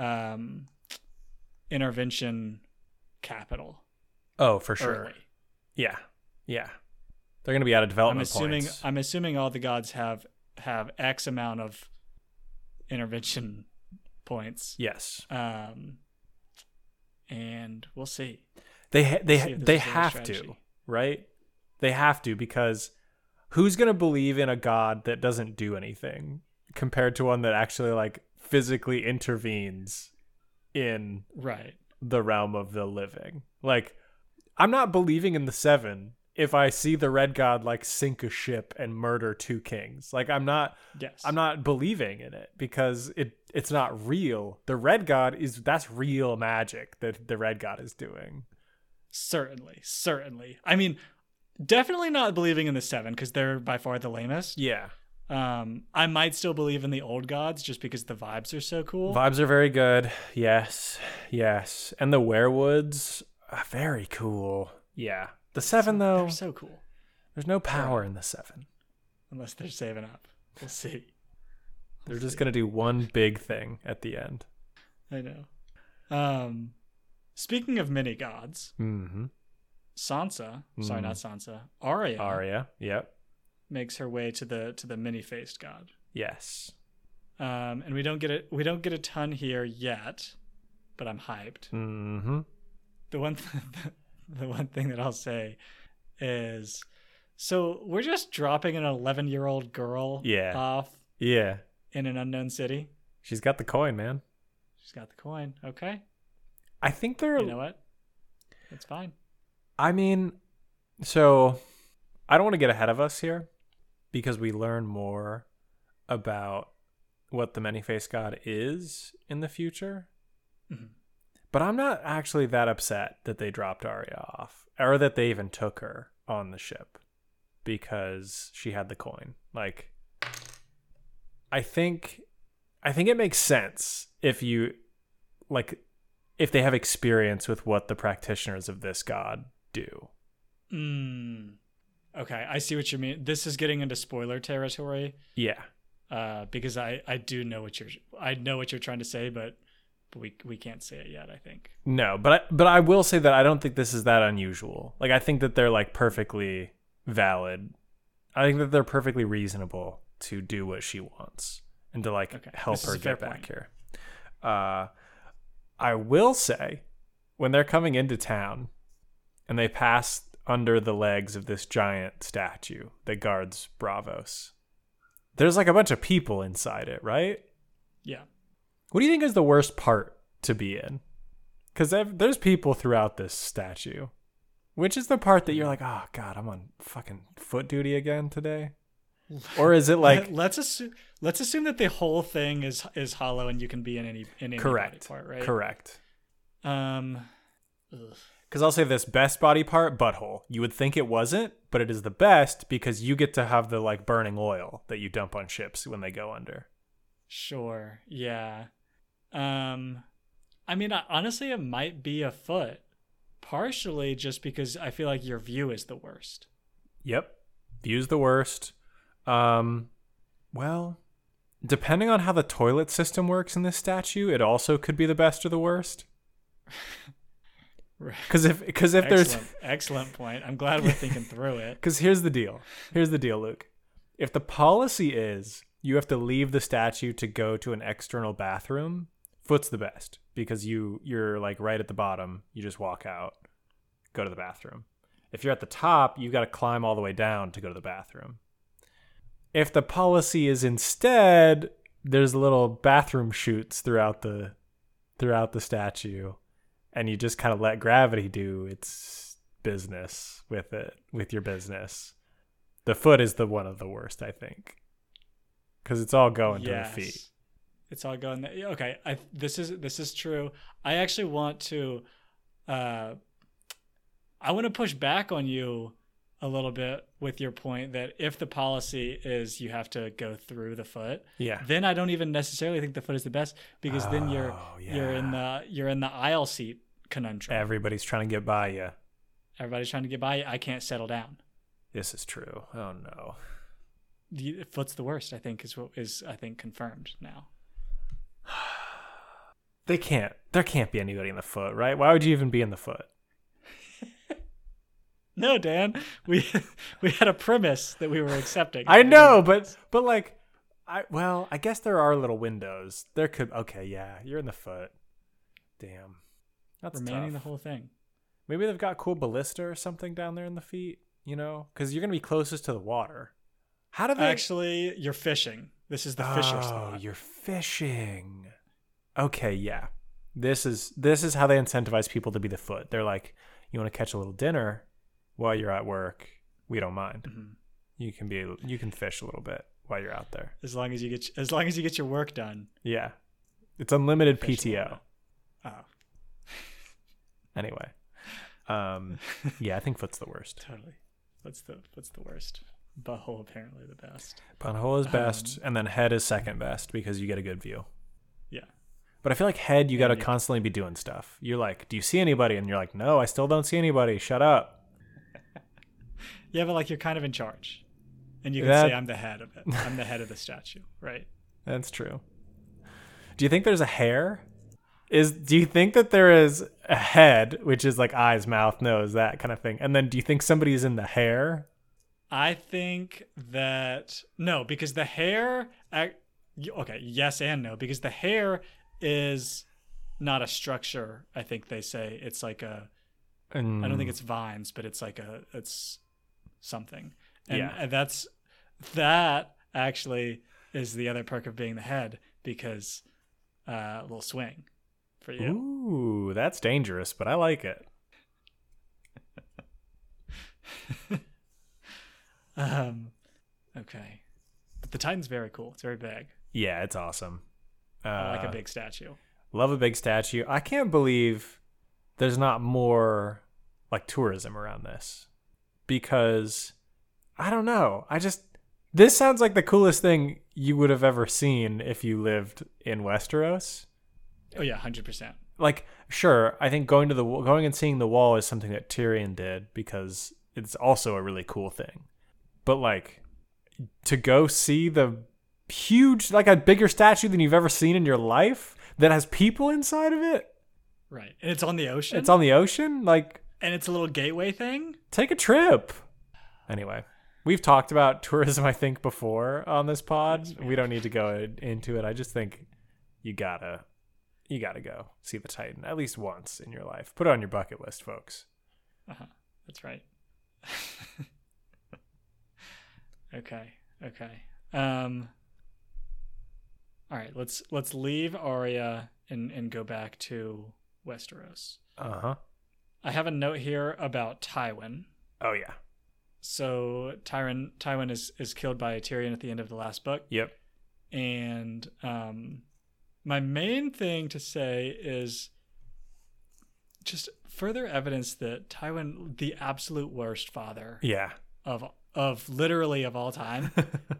A: intervention capital.
B: Oh, for sure.
A: Early.
B: Yeah. They're going to be out of development points.
A: I'm assuming all the gods have X amount of intervention points.
B: Yes.
A: And we'll see.
B: They have to, right? They have to, because who's going to believe in a god that doesn't do anything compared to one that actually like physically intervenes in the realm of the living? Like, I'm not believing in the Seven if I see the Red God like sink a ship and murder 2 kings. Like, I'm not believing in it because it's not real. The Red God that's real magic that the Red God is doing.
A: Certainly. I mean, definitely not believing in the Seven because they're by far the lamest.
B: Yeah.
A: I might still believe in the old gods just because the vibes are so cool.
B: Vibes are very good. Yes. And the werewoods are very cool. Yeah. The Seven, though,
A: they're so cool.
B: There's no power in the Seven.
A: Unless they're saving up. We'll see.
B: They're just going to do one big thing at the end.
A: I know. Speaking of mini gods, Sansa, sorry, not Sansa, Arya,
B: yep,
A: makes her way to the many-faced god.
B: Yes.
A: And we don't get a ton here yet, but I'm hyped.
B: Mm-hmm.
A: The one thing that I'll say is, so we're just dropping an 11-year-old girl off in an unknown city.
B: She's got the coin, man.
A: She's got the coin. Okay.
B: I think they're...
A: You know what? It's fine.
B: I mean, so I don't want to get ahead of us here because we learn more about what the many-faced god is in the future. Mm-hmm. But I'm not actually that upset that they dropped Arya off or that they even took her on the ship because she had the coin. Like, I think it makes sense if they have experience with what the practitioners of this god do.
A: Okay, I see what you mean. This is getting into spoiler territory.
B: Yeah.
A: Because I do know what you're trying to say, but we can't say it yet, I think.
B: No, but I will say that I don't think this is that unusual. Like, I think that they're like perfectly valid. I think that they're perfectly reasonable to do what she wants and to help her get back here. I will say, when they're coming into town and they pass under the legs of this giant statue that guards Braavos, there's like a bunch of people inside it, right?
A: Yeah.
B: What do you think is the worst part to be in? Because there's people throughout this statue. Which is the part that you're like, oh, God, I'm on fucking foot duty again today? Or is it like...
A: Let's assume that the whole thing is hollow and you can be in any
B: correct
A: body part, right?
B: Correct.
A: Because
B: I'll say this, best body part, butthole. You would think it wasn't, but it is the best because you get to have the like burning oil that you dump on ships when they go under.
A: Sure. Yeah. I mean, honestly, it might be a foot. Partially just because I feel like your view is the worst.
B: Yep. View's the worst. Well, depending on how the toilet system works in this statue, it also could be the best or the worst. Because if there's
A: excellent point. I'm glad we're thinking through it.
B: Because here's the deal, Luke. If the policy is you have to leave the statue to go to an external bathroom, foot's the best because you're like right at the bottom. You just walk out, go to the bathroom. If you're at the top, you've got to climb all the way down to go to the bathroom. If the policy is instead, there's little bathroom chutes throughout the statue, and you just kind of let gravity do its business with your business. The foot is the one of the worst, I think, because it's all going to the feet.
A: It's all going there. Okay, this is true. I actually want to I want to push back on you a little bit with your point that if the policy is you have to go through the foot, then I don't even necessarily think the foot is the best, because then you're in the aisle seat conundrum.
B: Everybody's trying to get by you.
A: I can't settle down.
B: This is true. Oh no.
A: The foot's the worst, I think, is I think confirmed now.
B: There can't be anybody in the foot, right? Why would you even be in the foot?
A: No, Dan, we had a premise that we were accepting.
B: I know, but like, I guess there are little windows. There could, you're in the foot. Damn, that's
A: remaining
B: tough.
A: The whole thing.
B: Maybe they've got cool ballista or something down there in the feet, because you're gonna be closest to the water. How do they
A: actually? You're fishing. This is the fisher spot.
B: Oh, you're fishing. Okay, yeah. This is how they incentivize people to be the foot. They're like, you want to catch a little dinner while you're at work, we don't mind. Mm-hmm. You can fish a little bit while you're out there.
A: As long as you get your work done.
B: Yeah. It's unlimited PTO.
A: Oh.
B: Anyway. I think foot's the worst.
A: Totally. What's the worst? Butthole apparently the best.
B: Butthole is best, and then head is second best because you get a good view.
A: Yeah.
B: But I feel like head, you got to constantly be doing stuff. You're like, do you see anybody? And you're like, no, I still don't see anybody. Shut up.
A: Yeah, but like you're kind of in charge. And you can say I'm the head of it. I'm the head of the statue, right?
B: That's true. Do you think there's a hair? Do you think that there is a head, which is like eyes, mouth, nose, that kind of thing? And then do you think somebody's in the hair?
A: I think that no, because the hair yes and no, because the hair is not a structure. I think they say it's like I don't think it's vines, but it's like it's something. And that actually is the other perk of being the head, because a little swing for you.
B: Ooh, that's dangerous, but I like it.
A: Okay. But the Titan's very cool. It's very big.
B: Yeah, it's awesome.
A: I like a big statue.
B: Love a big statue. I can't believe there's not more like tourism around this, because I don't know. This sounds like the coolest thing you would have ever seen if you lived in Westeros.
A: Oh yeah, 100%.
B: Like, sure, I think going and seeing the wall is something that Tyrion did because it's also a really cool thing. But like, to go see the huge, like a bigger statue than you've ever seen in your life that has people inside of it.
A: Right. And it's on the ocean.
B: It's on the ocean. Like,
A: and it's a little gateway thing.
B: Take a trip. Anyway, we've talked about tourism, I think, before on this pod. We don't need to go into it. I just think you gotta go see the Titan at least once in your life. Put it on your bucket list, folks.
A: That's right. Okay. All right, let's leave Arya and go back to Westeros. I have a note here about Tywin.
B: Oh yeah.
A: So Tywin is killed by Tyrion at the end of the last book.
B: Yep.
A: And my main thing to say is just further evidence that Tywin, the absolute worst father.
B: Yeah.
A: Of literally of all time.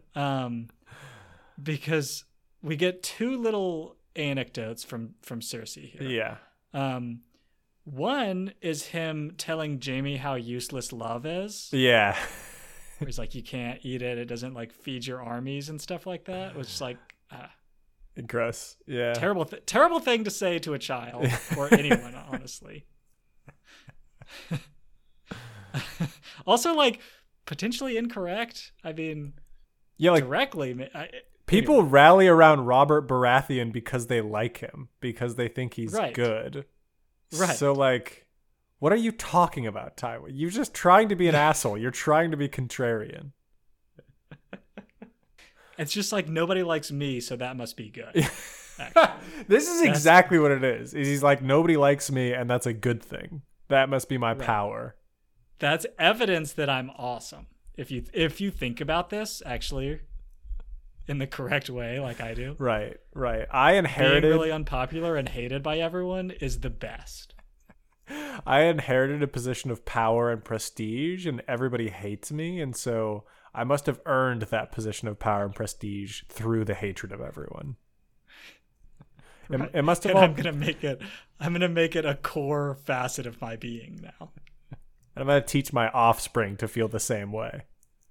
A: Because we get two little anecdotes from Cersei here.
B: Yeah.
A: One is him telling Jaime how useless love is.
B: Yeah.
A: Where he's like, you can't eat it. It doesn't like feed your armies and stuff like that. Which is like,
B: gross. Yeah.
A: Terrible thing to say to a child or anyone, honestly. Also, like, potentially incorrect. I mean,
B: yeah, like
A: directly.
B: People rally around Robert Baratheon because they like him, because they think he's good.
A: Right.
B: So, like, what are you talking about, Tywin? You're just trying to be an asshole. You're trying to be contrarian.
A: It's just like, nobody likes me, so that must be good.
B: This is exactly what it is. He's like, nobody likes me, and that's a good thing. That must be my power.
A: That's evidence that I'm awesome. If you think about this, actually, in the correct way, like I do.
B: Right. I inherited...
A: Being really unpopular and hated by everyone is the best.
B: I inherited a position of power and prestige, and everybody hates me, and so I must have earned that position of power and prestige through the hatred of everyone.
A: Right.
B: It must have.
A: I'm gonna make it a core facet of my being now.
B: And I'm gonna teach my offspring to feel the same way.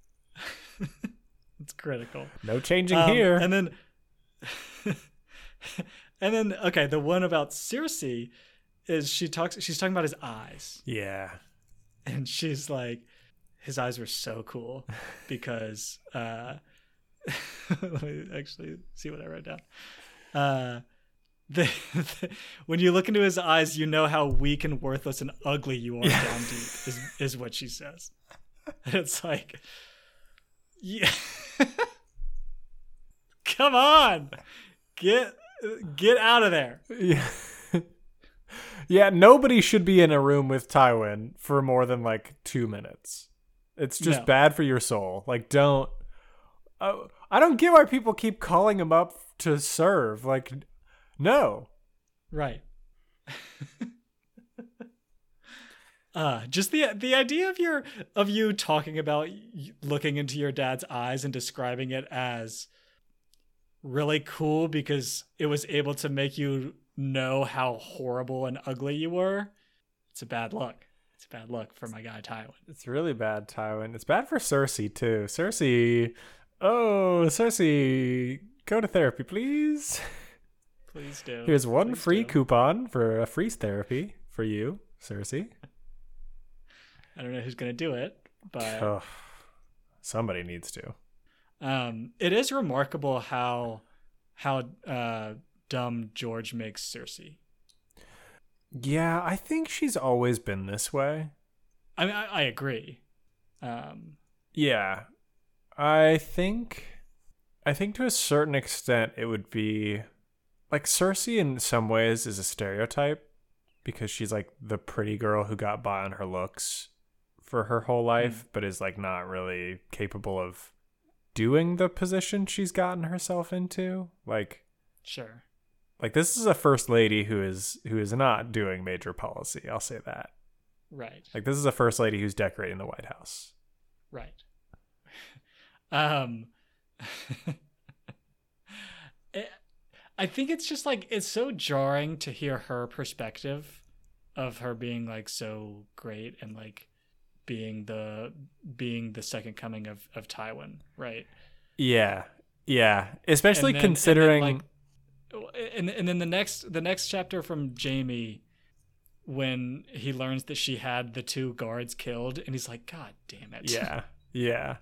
A: It's critical.
B: No changing here.
A: And then, okay, the one about Cersei is she's talking about his eyes.
B: Yeah.
A: And she's like, his eyes were so cool because let me actually see what I wrote down. When you look into his eyes, you know how weak and worthless and ugly you are down deep, is what she says. And it's like, yeah. Come on. Get out of there.
B: Yeah. Yeah, nobody should be in a room with Tywin for more than like 2 minutes. It's just bad for your soul. Like, don't... I don't get why people keep calling him up to serve. Like, no.
A: Right. Just the idea of you talking about looking into your dad's eyes and describing it as really cool because it was able to make you know how horrible and ugly you were. It's a bad look. It's a bad look for my guy Tywin.
B: It's really bad, Tywin. It's bad for Cersei too. Cersei, go to therapy, please.
A: Please do.
B: Here's one free coupon for a free therapy for you, Cersei.
A: I don't know who's gonna do it, but
B: somebody needs to.
A: It is remarkable how dumb George makes Cersei.
B: Yeah, I think she's always been this way.
A: I mean, I agree.
B: Yeah, I think to a certain extent it would be like Cersei in some ways is a stereotype because she's like the pretty girl who got by on her looks for her whole life, but is like not really capable of doing the position she's gotten herself into. Like,
A: sure.
B: Like, this is a first lady who is not doing major policy. I'll say that.
A: Right.
B: Like, this is a first lady who's decorating the White House.
A: Right. I think it's just like, it's so jarring to hear her perspective of her being like so great and like being the second coming of Tywin, right?
B: Yeah. Especially considering.
A: And then the next chapter from Jaime, when he learns that she had the 2 guards killed, and he's like, God damn it.
B: Yeah.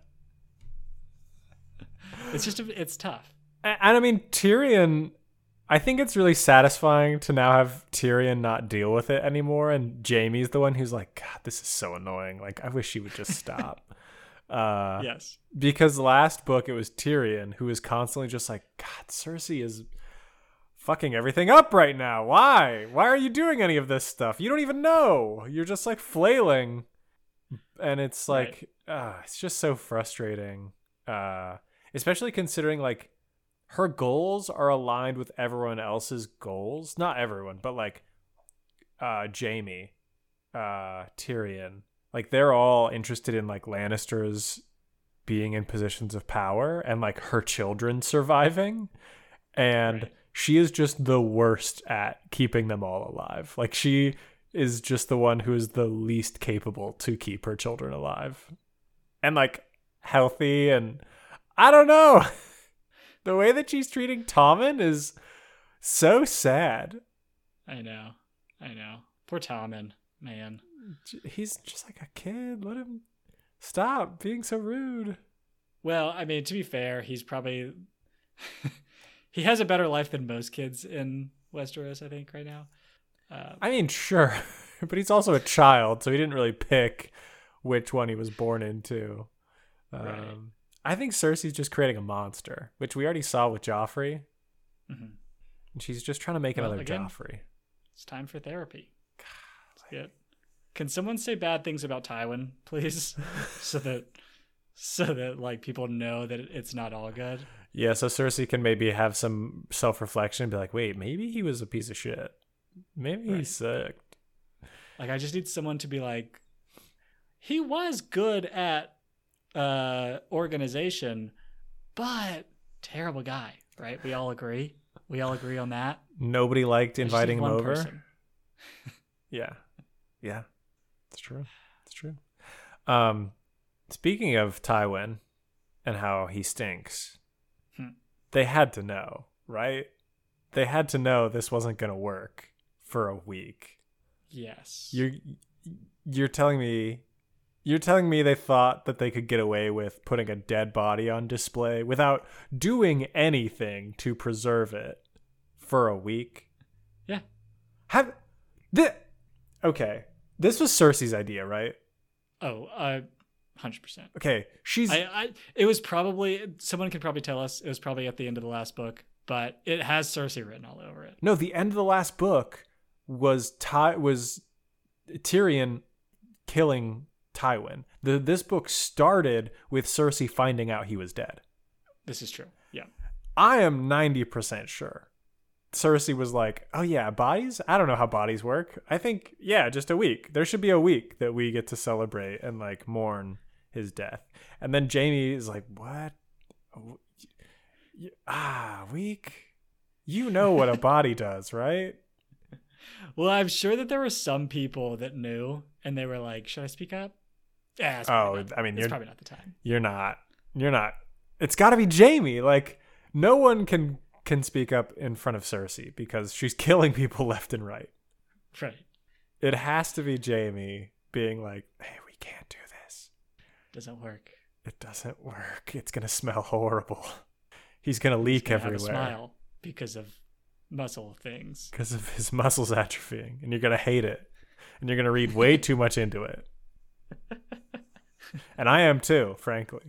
A: It's tough.
B: And I mean, Tyrion, I think it's really satisfying to now have Tyrion not deal with it anymore, and Jaime's the one who's like, God, this is so annoying. Like, I wish she would just stop.
A: Yes.
B: Because last book, it was Tyrion who was constantly just like, God, Cersei is fucking everything up right now. Why are you doing any of this stuff? You don't even know. You're just like flailing, and it's like it's just so frustrating, especially considering like her goals are aligned with everyone else's goals. Not everyone, but like Jaime, Tyrion, like they're all interested in like Lannisters being in positions of power and like her children surviving, and she is just the worst at keeping them all alive. Like, she is just the one who is the least capable to keep her children alive and like healthy. And I don't know, the way that she's treating Tommen is so sad.
A: I know. Poor Tommen, man.
B: He's just like a kid. Let him stop being so rude.
A: Well, I mean, to be fair, he's probably he has a better life than most kids in Westeros, I think, right now.
B: I mean, sure, but he's also a child, so he didn't really pick which one he was born into.
A: Right.
B: I think Cersei's just creating a monster, which we already saw with Joffrey.
A: Mm-hmm.
B: And she's just trying to make another
A: again,
B: Joffrey.
A: It's time for therapy. Good. Can someone say bad things about Tywin, please? so that like people know that it's not all good.
B: Yeah, so Cersei can maybe have some self-reflection and be like, wait, maybe he was a piece of shit. Maybe he sucked.
A: Like, I just need someone to be like, he was good at organization, but terrible guy, right? We all agree. We all agree on that.
B: Nobody liked inviting him over.
A: Person.
B: Yeah. It's true. Speaking of Tywin and how he stinks, they had to know, right? They had to know this wasn't going to work for a week.
A: Yes.
B: You're telling me they thought that they could get away with putting a dead body on display without doing anything to preserve it for a week?
A: Yeah.
B: Okay. This was Cersei's idea, right?
A: Oh, 100%.
B: Okay,
A: it was probably, someone can probably tell us, it was probably at the end of the last book, but it has Cersei written all over it.
B: No, the end of the last book was Tyrion killing Tywin. This book started with Cersei finding out he was dead.
A: This is true. Yeah.
B: I am 90% sure. Cersei was like, oh yeah, bodies? I don't know how bodies work. I think, yeah, just a week. There should be a week that we get to celebrate and like mourn his death. And then Jaime is like, what? Week? You know what a body does, right?
A: Well, I'm sure that there were some people that knew and they were like, should I speak up? Yeah.
B: It's probably
A: not the time.
B: You're not. It's got to be Jaime. Like, no one can speak up in front of Cersei because she's killing people left and right.
A: Right.
B: It has to be Jaime being like, hey, we can't do this.
A: Doesn't work.
B: It doesn't work. It's going to smell horrible. He's going to leak everywhere.
A: Have a smile because of muscle things.
B: Because of his muscles atrophying. And you're going to hate it. And you're going to read way too much into it. And I am too, frankly.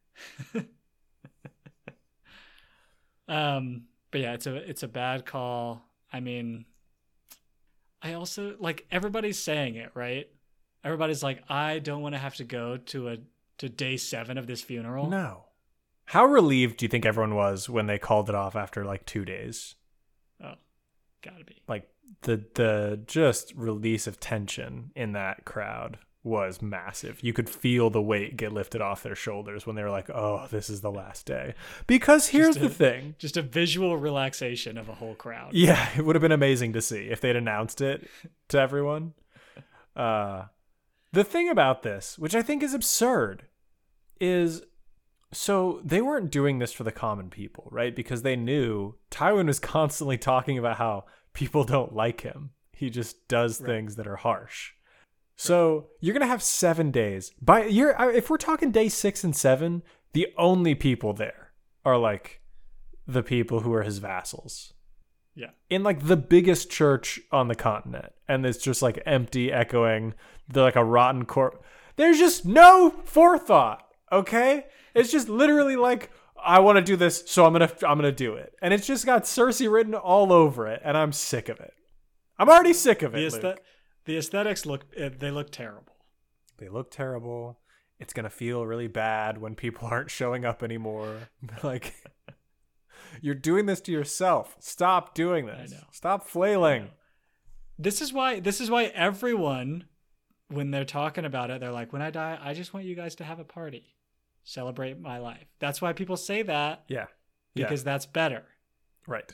A: But yeah, it's a bad call. I mean, I also, like, everybody's saying it, right? Everybody's like, I don't want to have to go to day 7 of this funeral.
B: No. How relieved do you think everyone was when they called it off after like 2 days?
A: Oh, gotta be.
B: Like the just release of tension in that crowd was massive. You could feel the weight get lifted off their shoulders when they were like, oh, this is the last day. Because here's the thing.
A: Just a visual relaxation of a whole crowd.
B: Yeah, it would have been amazing to see if they'd announced it to everyone. The thing about this, which I think is absurd, is so they weren't doing this for the common people, right? Because they knew Tywin was constantly talking about how people don't like him. He just does things that are harsh. So you're going to have 7 days. If we're talking day 6 and 7, the only people there are like the people who are his vassals.
A: Yeah.
B: In like the biggest church on the continent. And it's just like empty, echoing. They're like a rotten corpse. There's just no forethought. Okay? It's just literally like, I want to do this, so I'm gonna do it. And it's just got Cersei written all over it, and I'm sick of it. I'm already sick of it.
A: The aesthetics look terrible.
B: They look terrible. It's gonna feel really bad when people aren't showing up anymore. Like, you're doing this to yourself. Stop doing this.
A: I know.
B: Stop flailing.
A: This is why everyone, when they're talking about it, they're like, when I die, I just want you guys to have a party. Celebrate my life. That's why people say that.
B: Yeah.
A: Because that's better.
B: Right.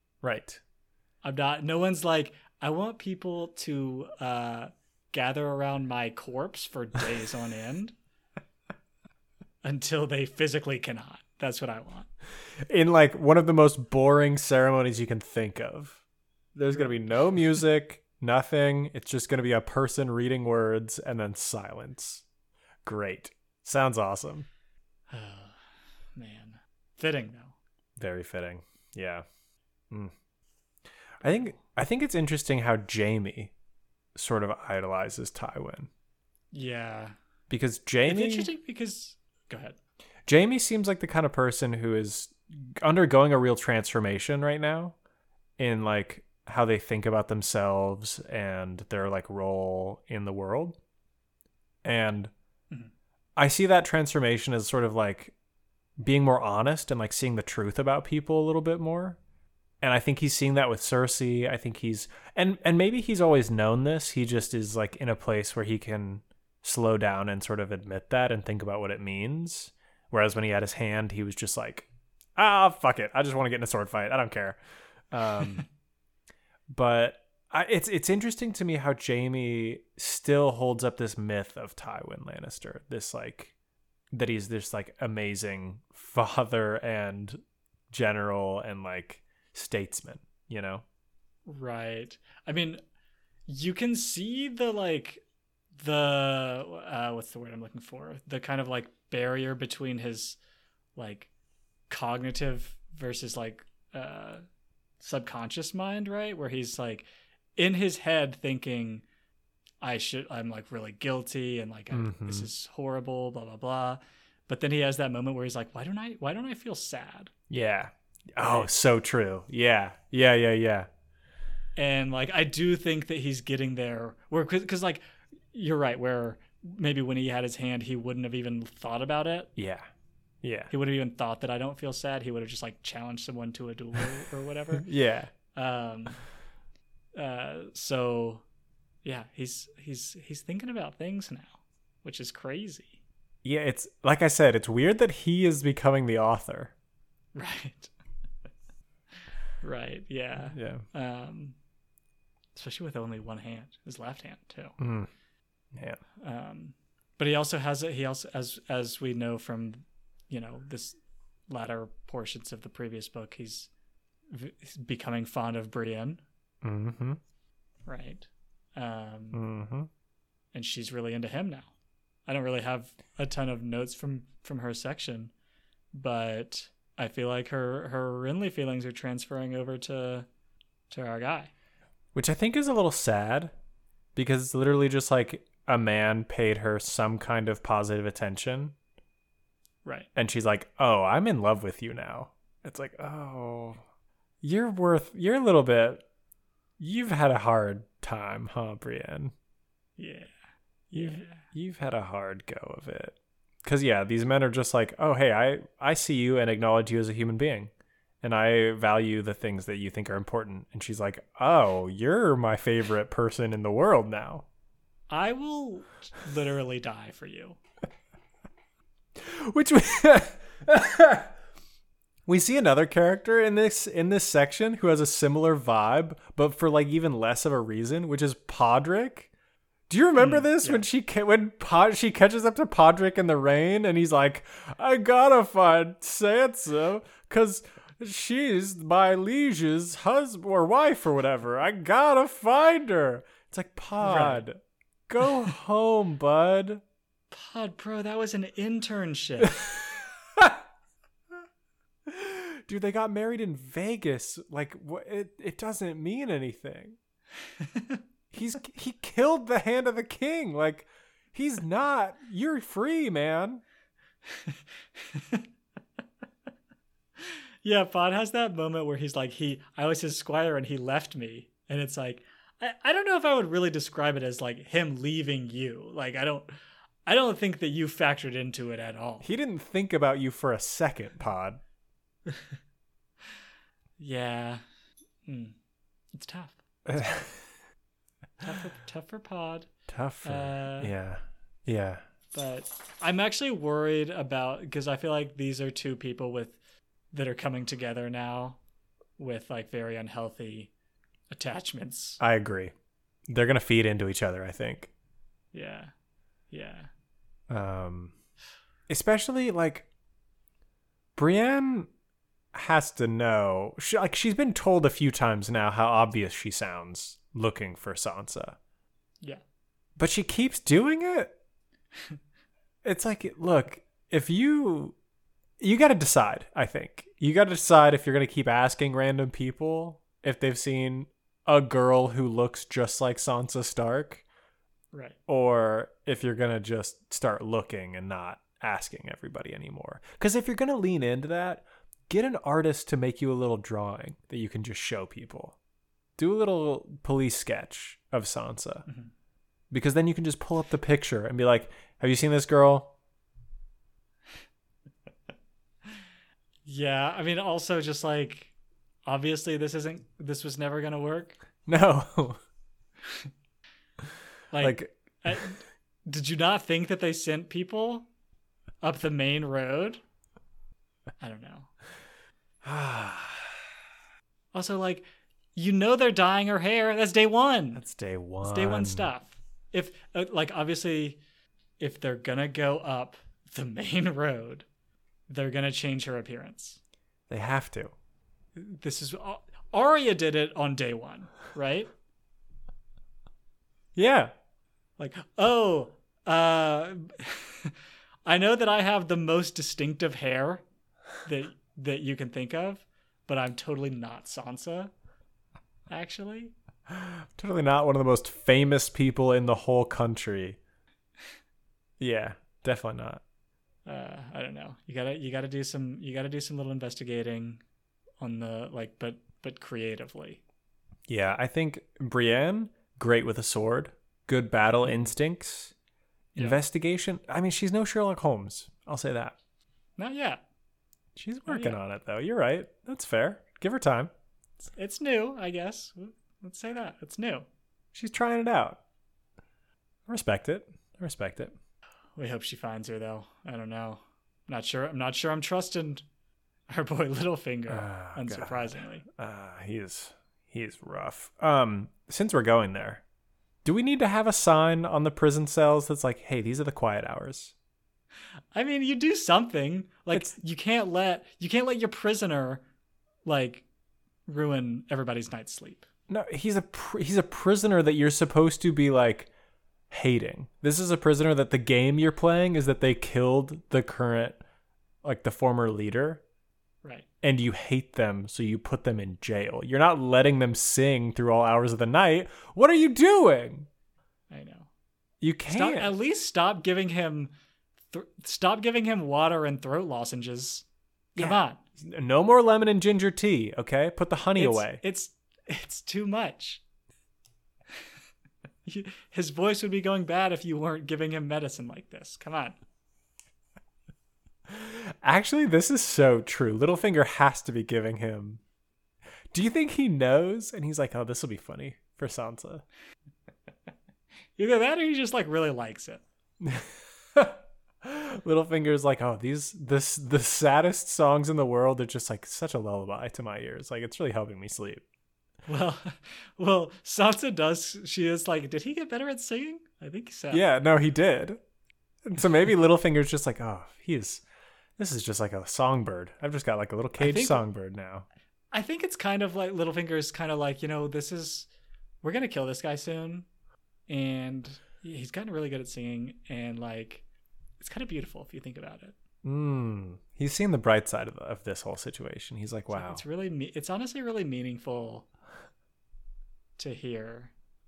A: No one's like, I want people to gather around my corpse for days on end until they physically cannot. That's what I want.
B: In like one of the most boring ceremonies you can think of. There's going to be no music, nothing. It's just going to be a person reading words and then silence. Great. Sounds awesome.
A: Oh, man. Fitting, though.
B: Very fitting. Yeah. Mm. I think it's interesting how Jamie sort of idolizes Tywin.
A: Yeah.
B: Because
A: It's
B: Jamie
A: interesting because go ahead.
B: Jamie seems like the kind of person who is undergoing a real transformation right now in like how they think about themselves and their like role in the world. And
A: Mhm.
B: I see that transformation as sort of like being more honest and like seeing the truth about people a little bit more. And I think he's seeing that with Cersei. I think he's and maybe he's always known this. He just is like in a place where he can slow down and sort of admit that and think about what it means. Whereas when he had his hand, he was just like, fuck it. I just want to get in a sword fight. I don't care. But it's interesting to me how Jamie still holds up this myth of Tywin Lannister. This like that he's this like amazing father and general and like statesman, you know?
A: Right. I mean, you can see the like the what's the word I'm looking for? The kind of like barrier between his like cognitive versus like subconscious mind, right? Where he's like in his head thinking I'm like really guilty and like this is horrible, blah blah blah. But then he has that moment where he's like, why don't I feel sad?
B: Yeah.
A: Right.
B: Oh, so true. Yeah. Yeah.
A: And like I do think that he's getting there where because like you're right, where maybe when he had his hand he wouldn't have even thought about it.
B: Yeah.
A: He would have even thought that I don't feel sad. He would have just like challenged someone to a duel or whatever.
B: Yeah.
A: So yeah, he's thinking about things now, which is crazy.
B: Yeah, it's like I said, it's weird that he is becoming the author.
A: Right. Right. Yeah.
B: Yeah.
A: Especially with only one hand, his left hand too.
B: Mm. Yeah.
A: But he also as we know from, you know, this latter portions of the previous book, he's becoming fond of Brienne.
B: Mm-hmm.
A: Right.
B: Mm-hmm.
A: And she's really into him now. I don't really have a ton of notes from her section, but I feel like her Renly feelings are transferring over to our guy.
B: Which I think is a little sad because it's literally just like a man paid her some kind of positive attention.
A: Right.
B: And she's like, oh, I'm in love with you now. It's like, oh, you're a little bit, you've had a hard time, huh, Brienne?
A: Yeah.
B: You've had a hard go of it. Because, yeah, these men are just like, oh, hey, I see you and acknowledge you as a human being. And I value the things that you think are important. And she's like, oh, you're my favorite person in the world now.
A: I will literally die for you.
B: Which we see another character in this section who has a similar vibe, but for like even less of a reason, which is Podrick. Do you remember this? Yeah. When she catches up to Podrick in the rain and he's like, I gotta find Sansa because she's my liege's husband or wife or whatever. I gotta find her. It's like, Pod, go home, bud.
A: Pod, bro, that was an internship.
B: Dude, they got married in Vegas. Like, it doesn't mean anything. He killed the Hand of the King. Like, he's not. You're free, man.
A: Yeah, Pod has that moment where he's like, I was his squire and he left me. And it's like, I don't know if I would really describe it as like him leaving you. Like, I don't think that you factored into it at all.
B: He didn't think about you for a second, Pod.
A: Yeah. It's tough. Tough for Pod.
B: Tough for, yeah.
A: But I'm actually worried about, because I feel like these are two people that are coming together now with like very unhealthy attachments.
B: I agree. They're going to feed into each other, I think.
A: Yeah.
B: Especially like Brienne has to know, she's been told a few times now how obvious she sounds looking for Sansa.
A: Yeah.
B: But she keeps doing it. It's like, look, if you You got to decide, I think. You got to decide if you're going to keep asking random people if they've seen a girl who looks just like Sansa Stark.
A: Right.
B: Or if you're going to just start looking and not asking everybody anymore. Because if you're going to lean into that, get an artist to make you a little drawing that you can just show people. Do a little police sketch of Sansa. Mm-hmm. Because then you can just pull up the picture and be like, have you seen this girl?
A: Yeah, I mean, also just like, obviously this was never going to work.
B: No.
A: Like did you not think that they sent people up the main road? I don't know. Also, like, they're dyeing her hair. That's day one.
B: That's day one.
A: It's day one stuff. If obviously, if they're gonna go up the main road, they're gonna change her appearance.
B: They have to.
A: This is Arya did it on day one, right?
B: Yeah.
A: Like, I know that I have the most distinctive hair that you can think of, but I'm totally not Sansa, actually.
B: Totally not one of the most famous people in the whole country. Yeah, definitely not.
A: I don't know. You gotta do some little investigating on the but creatively.
B: Yeah, I think Brienne, great with a sword, good battle instincts, investigation. I mean, she's no Sherlock Holmes. I'll say that.
A: Not yet.
B: She's working on it though. You're right. That's fair. Give her time.
A: It's new, I guess. Let's say that. It's new.
B: She's trying it out. I respect it.
A: We hope she finds her though. I don't know. I'm not sure I'm trusting our boy Littlefinger, unsurprisingly.
B: He's rough. Since we're going there, do we need to have a sign on the prison cells that's like, hey, these are the quiet hours?
A: I mean, you do something. Like, you can't let your prisoner like ruin everybody's night's sleep.
B: No, he's a prisoner that you're supposed to be like hating. This is a prisoner that the game you're playing is that they killed the current, like the former leader.
A: Right.
B: And you hate them, so you put them in jail. You're not letting them sing through all hours of the night. What are you doing?
A: I know.
B: You can't.
A: At least stop giving him water and throat lozenges. Come on.
B: No more lemon and ginger tea, okay? Put the honey away.
A: It's too much. His voice would be going bad if you weren't giving him medicine like this. Come on.
B: Actually, this is so true. Littlefinger has to be giving him. Do you think he knows? And he's like, oh, this will be funny for Sansa.
A: Either that or he just like really likes it.
B: Littlefinger's like, oh, the saddest songs in the world are just like such a lullaby to my ears. Like, it's really helping me sleep.
A: Well, Sansa does. She is like, did he get better at singing? I think so.
B: Yeah, no, he did. And so maybe Littlefinger's just like, oh, this is just like a songbird. I've just got like a little caged songbird now.
A: I think it's kind of like Littlefinger's kind of like, we're going to kill this guy soon. And he's gotten really good at singing. And like, it's kind of beautiful if you think about it.
B: He's seen the bright side of this whole situation. He's like, wow.
A: It's honestly really meaningful to hear.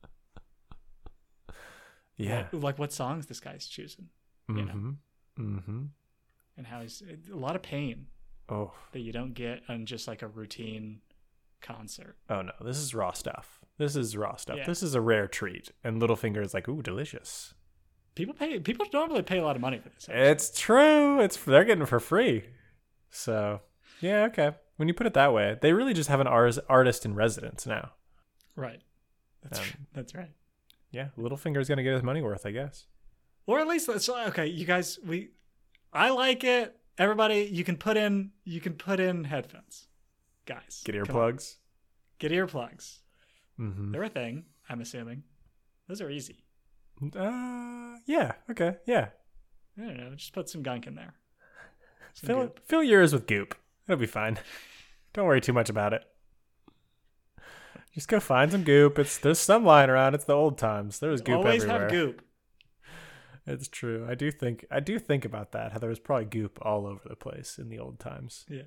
B: Yeah.
A: Like what songs this guy's choosing. And how he's a lot of pain that you don't get on just like a routine concert.
B: Oh no, this is raw stuff. Yeah. This is a rare treat. And Littlefinger is like, ooh, delicious.
A: People normally pay a lot of money for this.
B: Actually. It's true. They're getting it for free. So yeah, okay. When you put it that way, they really just have an artist in residence now.
A: Right. That's right.
B: Yeah, Littlefinger's gonna get his money worth, I guess.
A: Or at least okay, you guys. I like it. Everybody, you can put in headphones, guys.
B: Get earplugs.
A: Get earplugs.
B: Mm-hmm.
A: They're a thing. I'm assuming those are easy.
B: Yeah. Okay. Yeah.
A: I don't know. Just put some gunk in there.
B: Fill your ears with goop. It'll be fine. Don't worry too much about it. Just go find some goop. There's some lying around. It's the old times. There was goop
A: Always
B: everywhere.
A: Have goop.
B: It's true. I do think about that. How there was probably goop all over the place in the old times.
A: Yeah.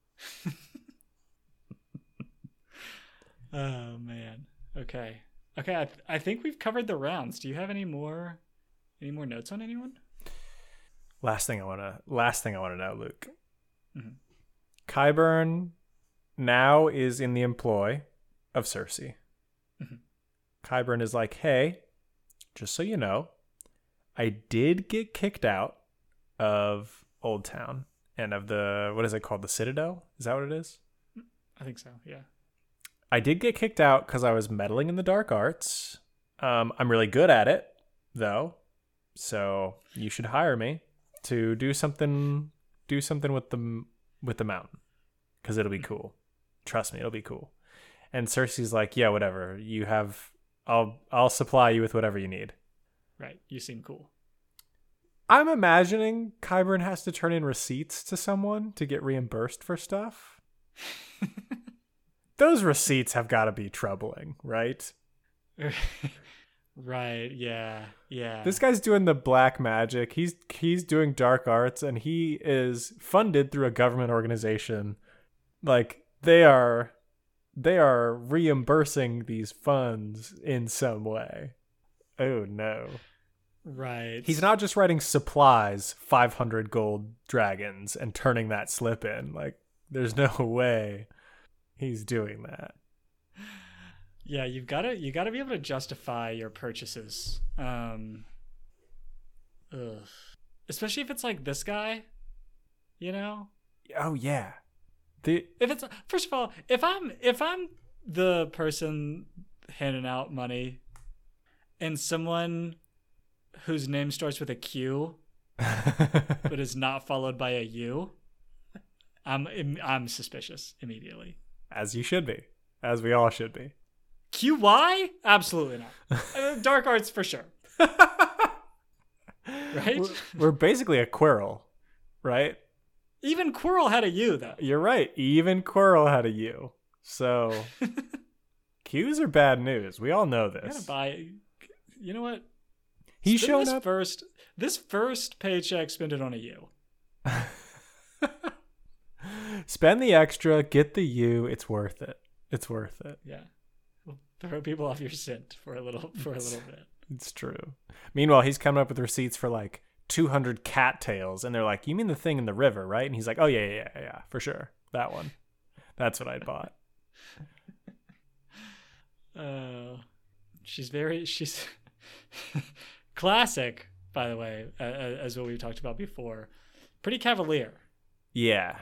A: Oh man. Okay. Okay. I think we've covered the rounds. Do you have any more notes on anyone?
B: Last thing I want to know, Luke.
A: Mm-hmm.
B: Qyburn now is in the employ of Cersei.
A: Mm-hmm.
B: Qyburn is like, hey, just so you know, I did get kicked out of Old Town and of the, what is it called? The Citadel? Is that what it is?
A: I think so, yeah.
B: I did get kicked out because I was meddling in the dark arts. I'm really good at it, though. So you should hire me to do something with the mountain, because it'll be cool. Trust me, it'll be cool. And Cersei's like, yeah, whatever. I'll supply you with whatever you need.
A: Right. You seem cool.
B: I'm imagining Qyburn has to turn in receipts to someone to get reimbursed for stuff. Those receipts have got to be troubling, right?
A: Right. Yeah. Yeah.
B: This guy's doing the black magic. He's doing dark arts, and he is funded through a government organization. Like, they are reimbursing these funds in some way. Oh no.
A: Right.
B: He's not just writing supplies, 500 gold dragons, and turning that slip in. Like, there's no way he's doing that.
A: Yeah, you gotta be able to justify your purchases. Especially if it's like this guy, you know?
B: Oh yeah.
A: If it's, first of all, if I'm the person handing out money and someone whose name starts with a Q but is not followed by a U, I'm suspicious immediately.
B: As you should be. As we all should be.
A: QY? Absolutely not. Dark arts for sure. Right?
B: We're basically a Quirrell, right?
A: Even Quirrell had a U, though.
B: You're right. Even Quirrell had a U. So Q's are bad news. We all know this.
A: Gotta buy. You know what?
B: He's showing up.
A: This first paycheck, spend it on a U.
B: Spend the extra, get the U. It's worth it. It's worth it.
A: Yeah. Throw people off your scent for a little bit.
B: It's true. Meanwhile, he's coming up with receipts for like 200 cattails, and they're like, "You mean the thing in the river, right?" And he's like, "Oh yeah, for sure, that one. That's what I bought." She's
A: classic, by the way, as what we talked about before. Pretty cavalier.
B: Yeah,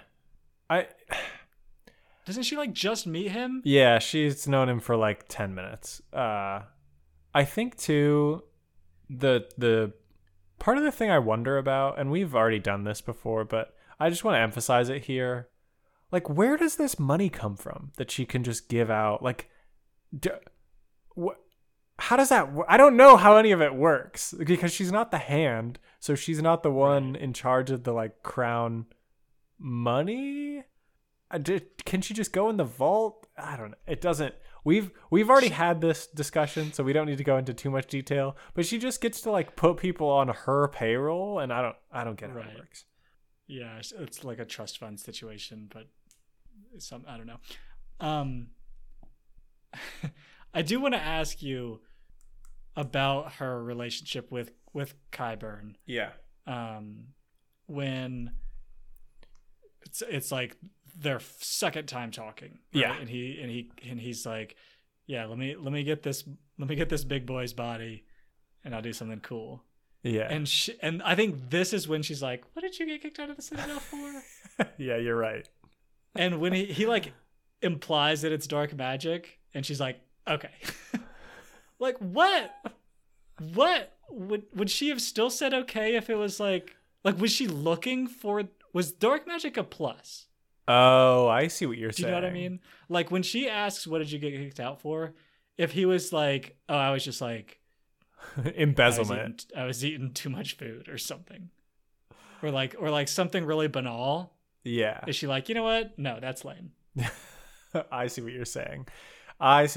A: Doesn't she like just meet him?
B: Yeah, she's known him for like 10 minutes. I think too, the part of the thing I wonder about, and we've already done this before, but I just want to emphasize it here. Like, where does this money come from that she can just give out? Like, how does that work? I don't know how any of it works, because she's not the hand, so she's not the one in charge of the like crown money. Can she just go in the vault? I don't know. It doesn't. We've already had this discussion, so we don't need to go into too much detail. But she just gets to like put people on her payroll, and I don't get how it works.
A: Yeah, it's like a trust fund situation, but I don't know. I do want to ask you about her relationship with Qyburn.
B: Yeah.
A: When it's like their second time talking, right?
B: Yeah,
A: and he's like, yeah, let me get this big boy's body, and I'll do something cool.
B: Yeah,
A: and I think this is when she's like, what did you get kicked out of the Citadel for?
B: Yeah, you're right.
A: And when he like implies that it's dark magic, and she's like, okay. Like, what would she have still said okay if it was like was she looking for, was dark magic a plus?
B: Oh, I see what you're saying.
A: Do you know what I mean? Like, when she asks, what did you get kicked out for? If he was like, oh, I was just like...
B: embezzlement.
A: I was eating too much food or something. Or like something really banal.
B: Yeah.
A: Is she like, you know what? No, that's lame.
B: I see what you're saying.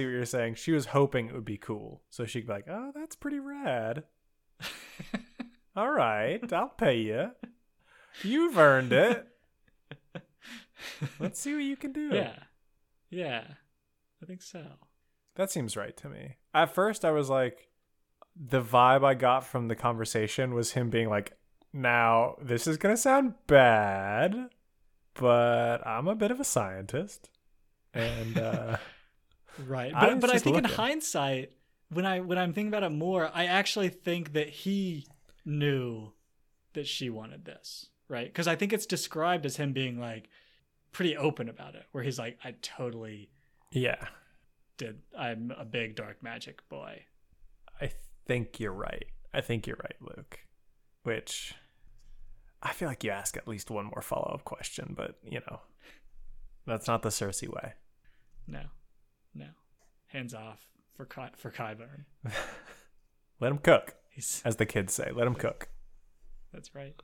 B: She was hoping it would be cool. So she'd be like, oh, that's pretty rad. All right, I'll pay you. You've earned it. Let's see what you can do.
A: Yeah, I think so.
B: That seems right to me. At first, I was like, the vibe I got from the conversation was him being like, now, this is going to sound bad, but I'm a bit of a scientist. And,
A: right. But I think in hindsight, when I'm thinking about it more, I actually think that he knew that she wanted this, right? Because I think it's described as him being like pretty open about it, where he's like, I totally I'm a big dark magic boy.
B: I think you're right. Luke. Which I feel like you ask at least one more follow-up question, but that's not the Cersei way.
A: No. Hands off for Qyburn.
B: Let him cook, as the kids say. Let him cook.
A: That's right.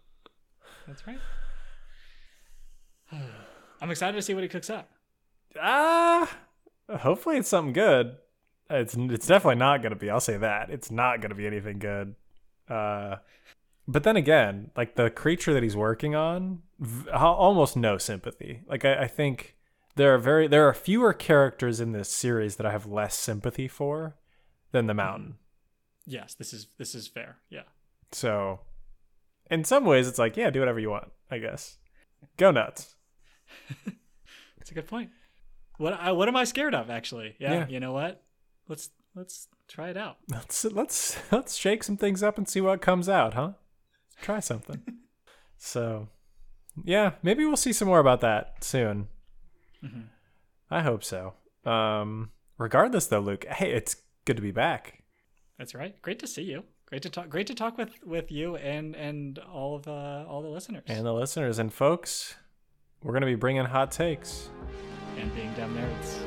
A: I'm excited to see what he cooks up.
B: Hopefully it's something good. It's definitely not going to be. I'll say that. It's not going to be anything good. But then again, like the creature that he's working on, almost no sympathy. Like I think there are fewer characters in this series that I have less sympathy for than the Mountain.
A: Yes, this is fair. Yeah.
B: So, in some ways, it's like, yeah, do whatever you want. I guess, go nuts.
A: That's a good point. What am I scared of? Actually, yeah. You know what? Let's try it out.
B: Let's shake some things up and see what comes out, huh? Try something. So, yeah, maybe we'll see some more about that soon. Mm-hmm. I hope so. Regardless, though, Luke, hey, it's good to be back.
A: That's right. Great to see you. Great to talk with you and all the listeners.
B: And the listeners and folks, we're gonna be bringing hot takes
A: and being dumb nerds.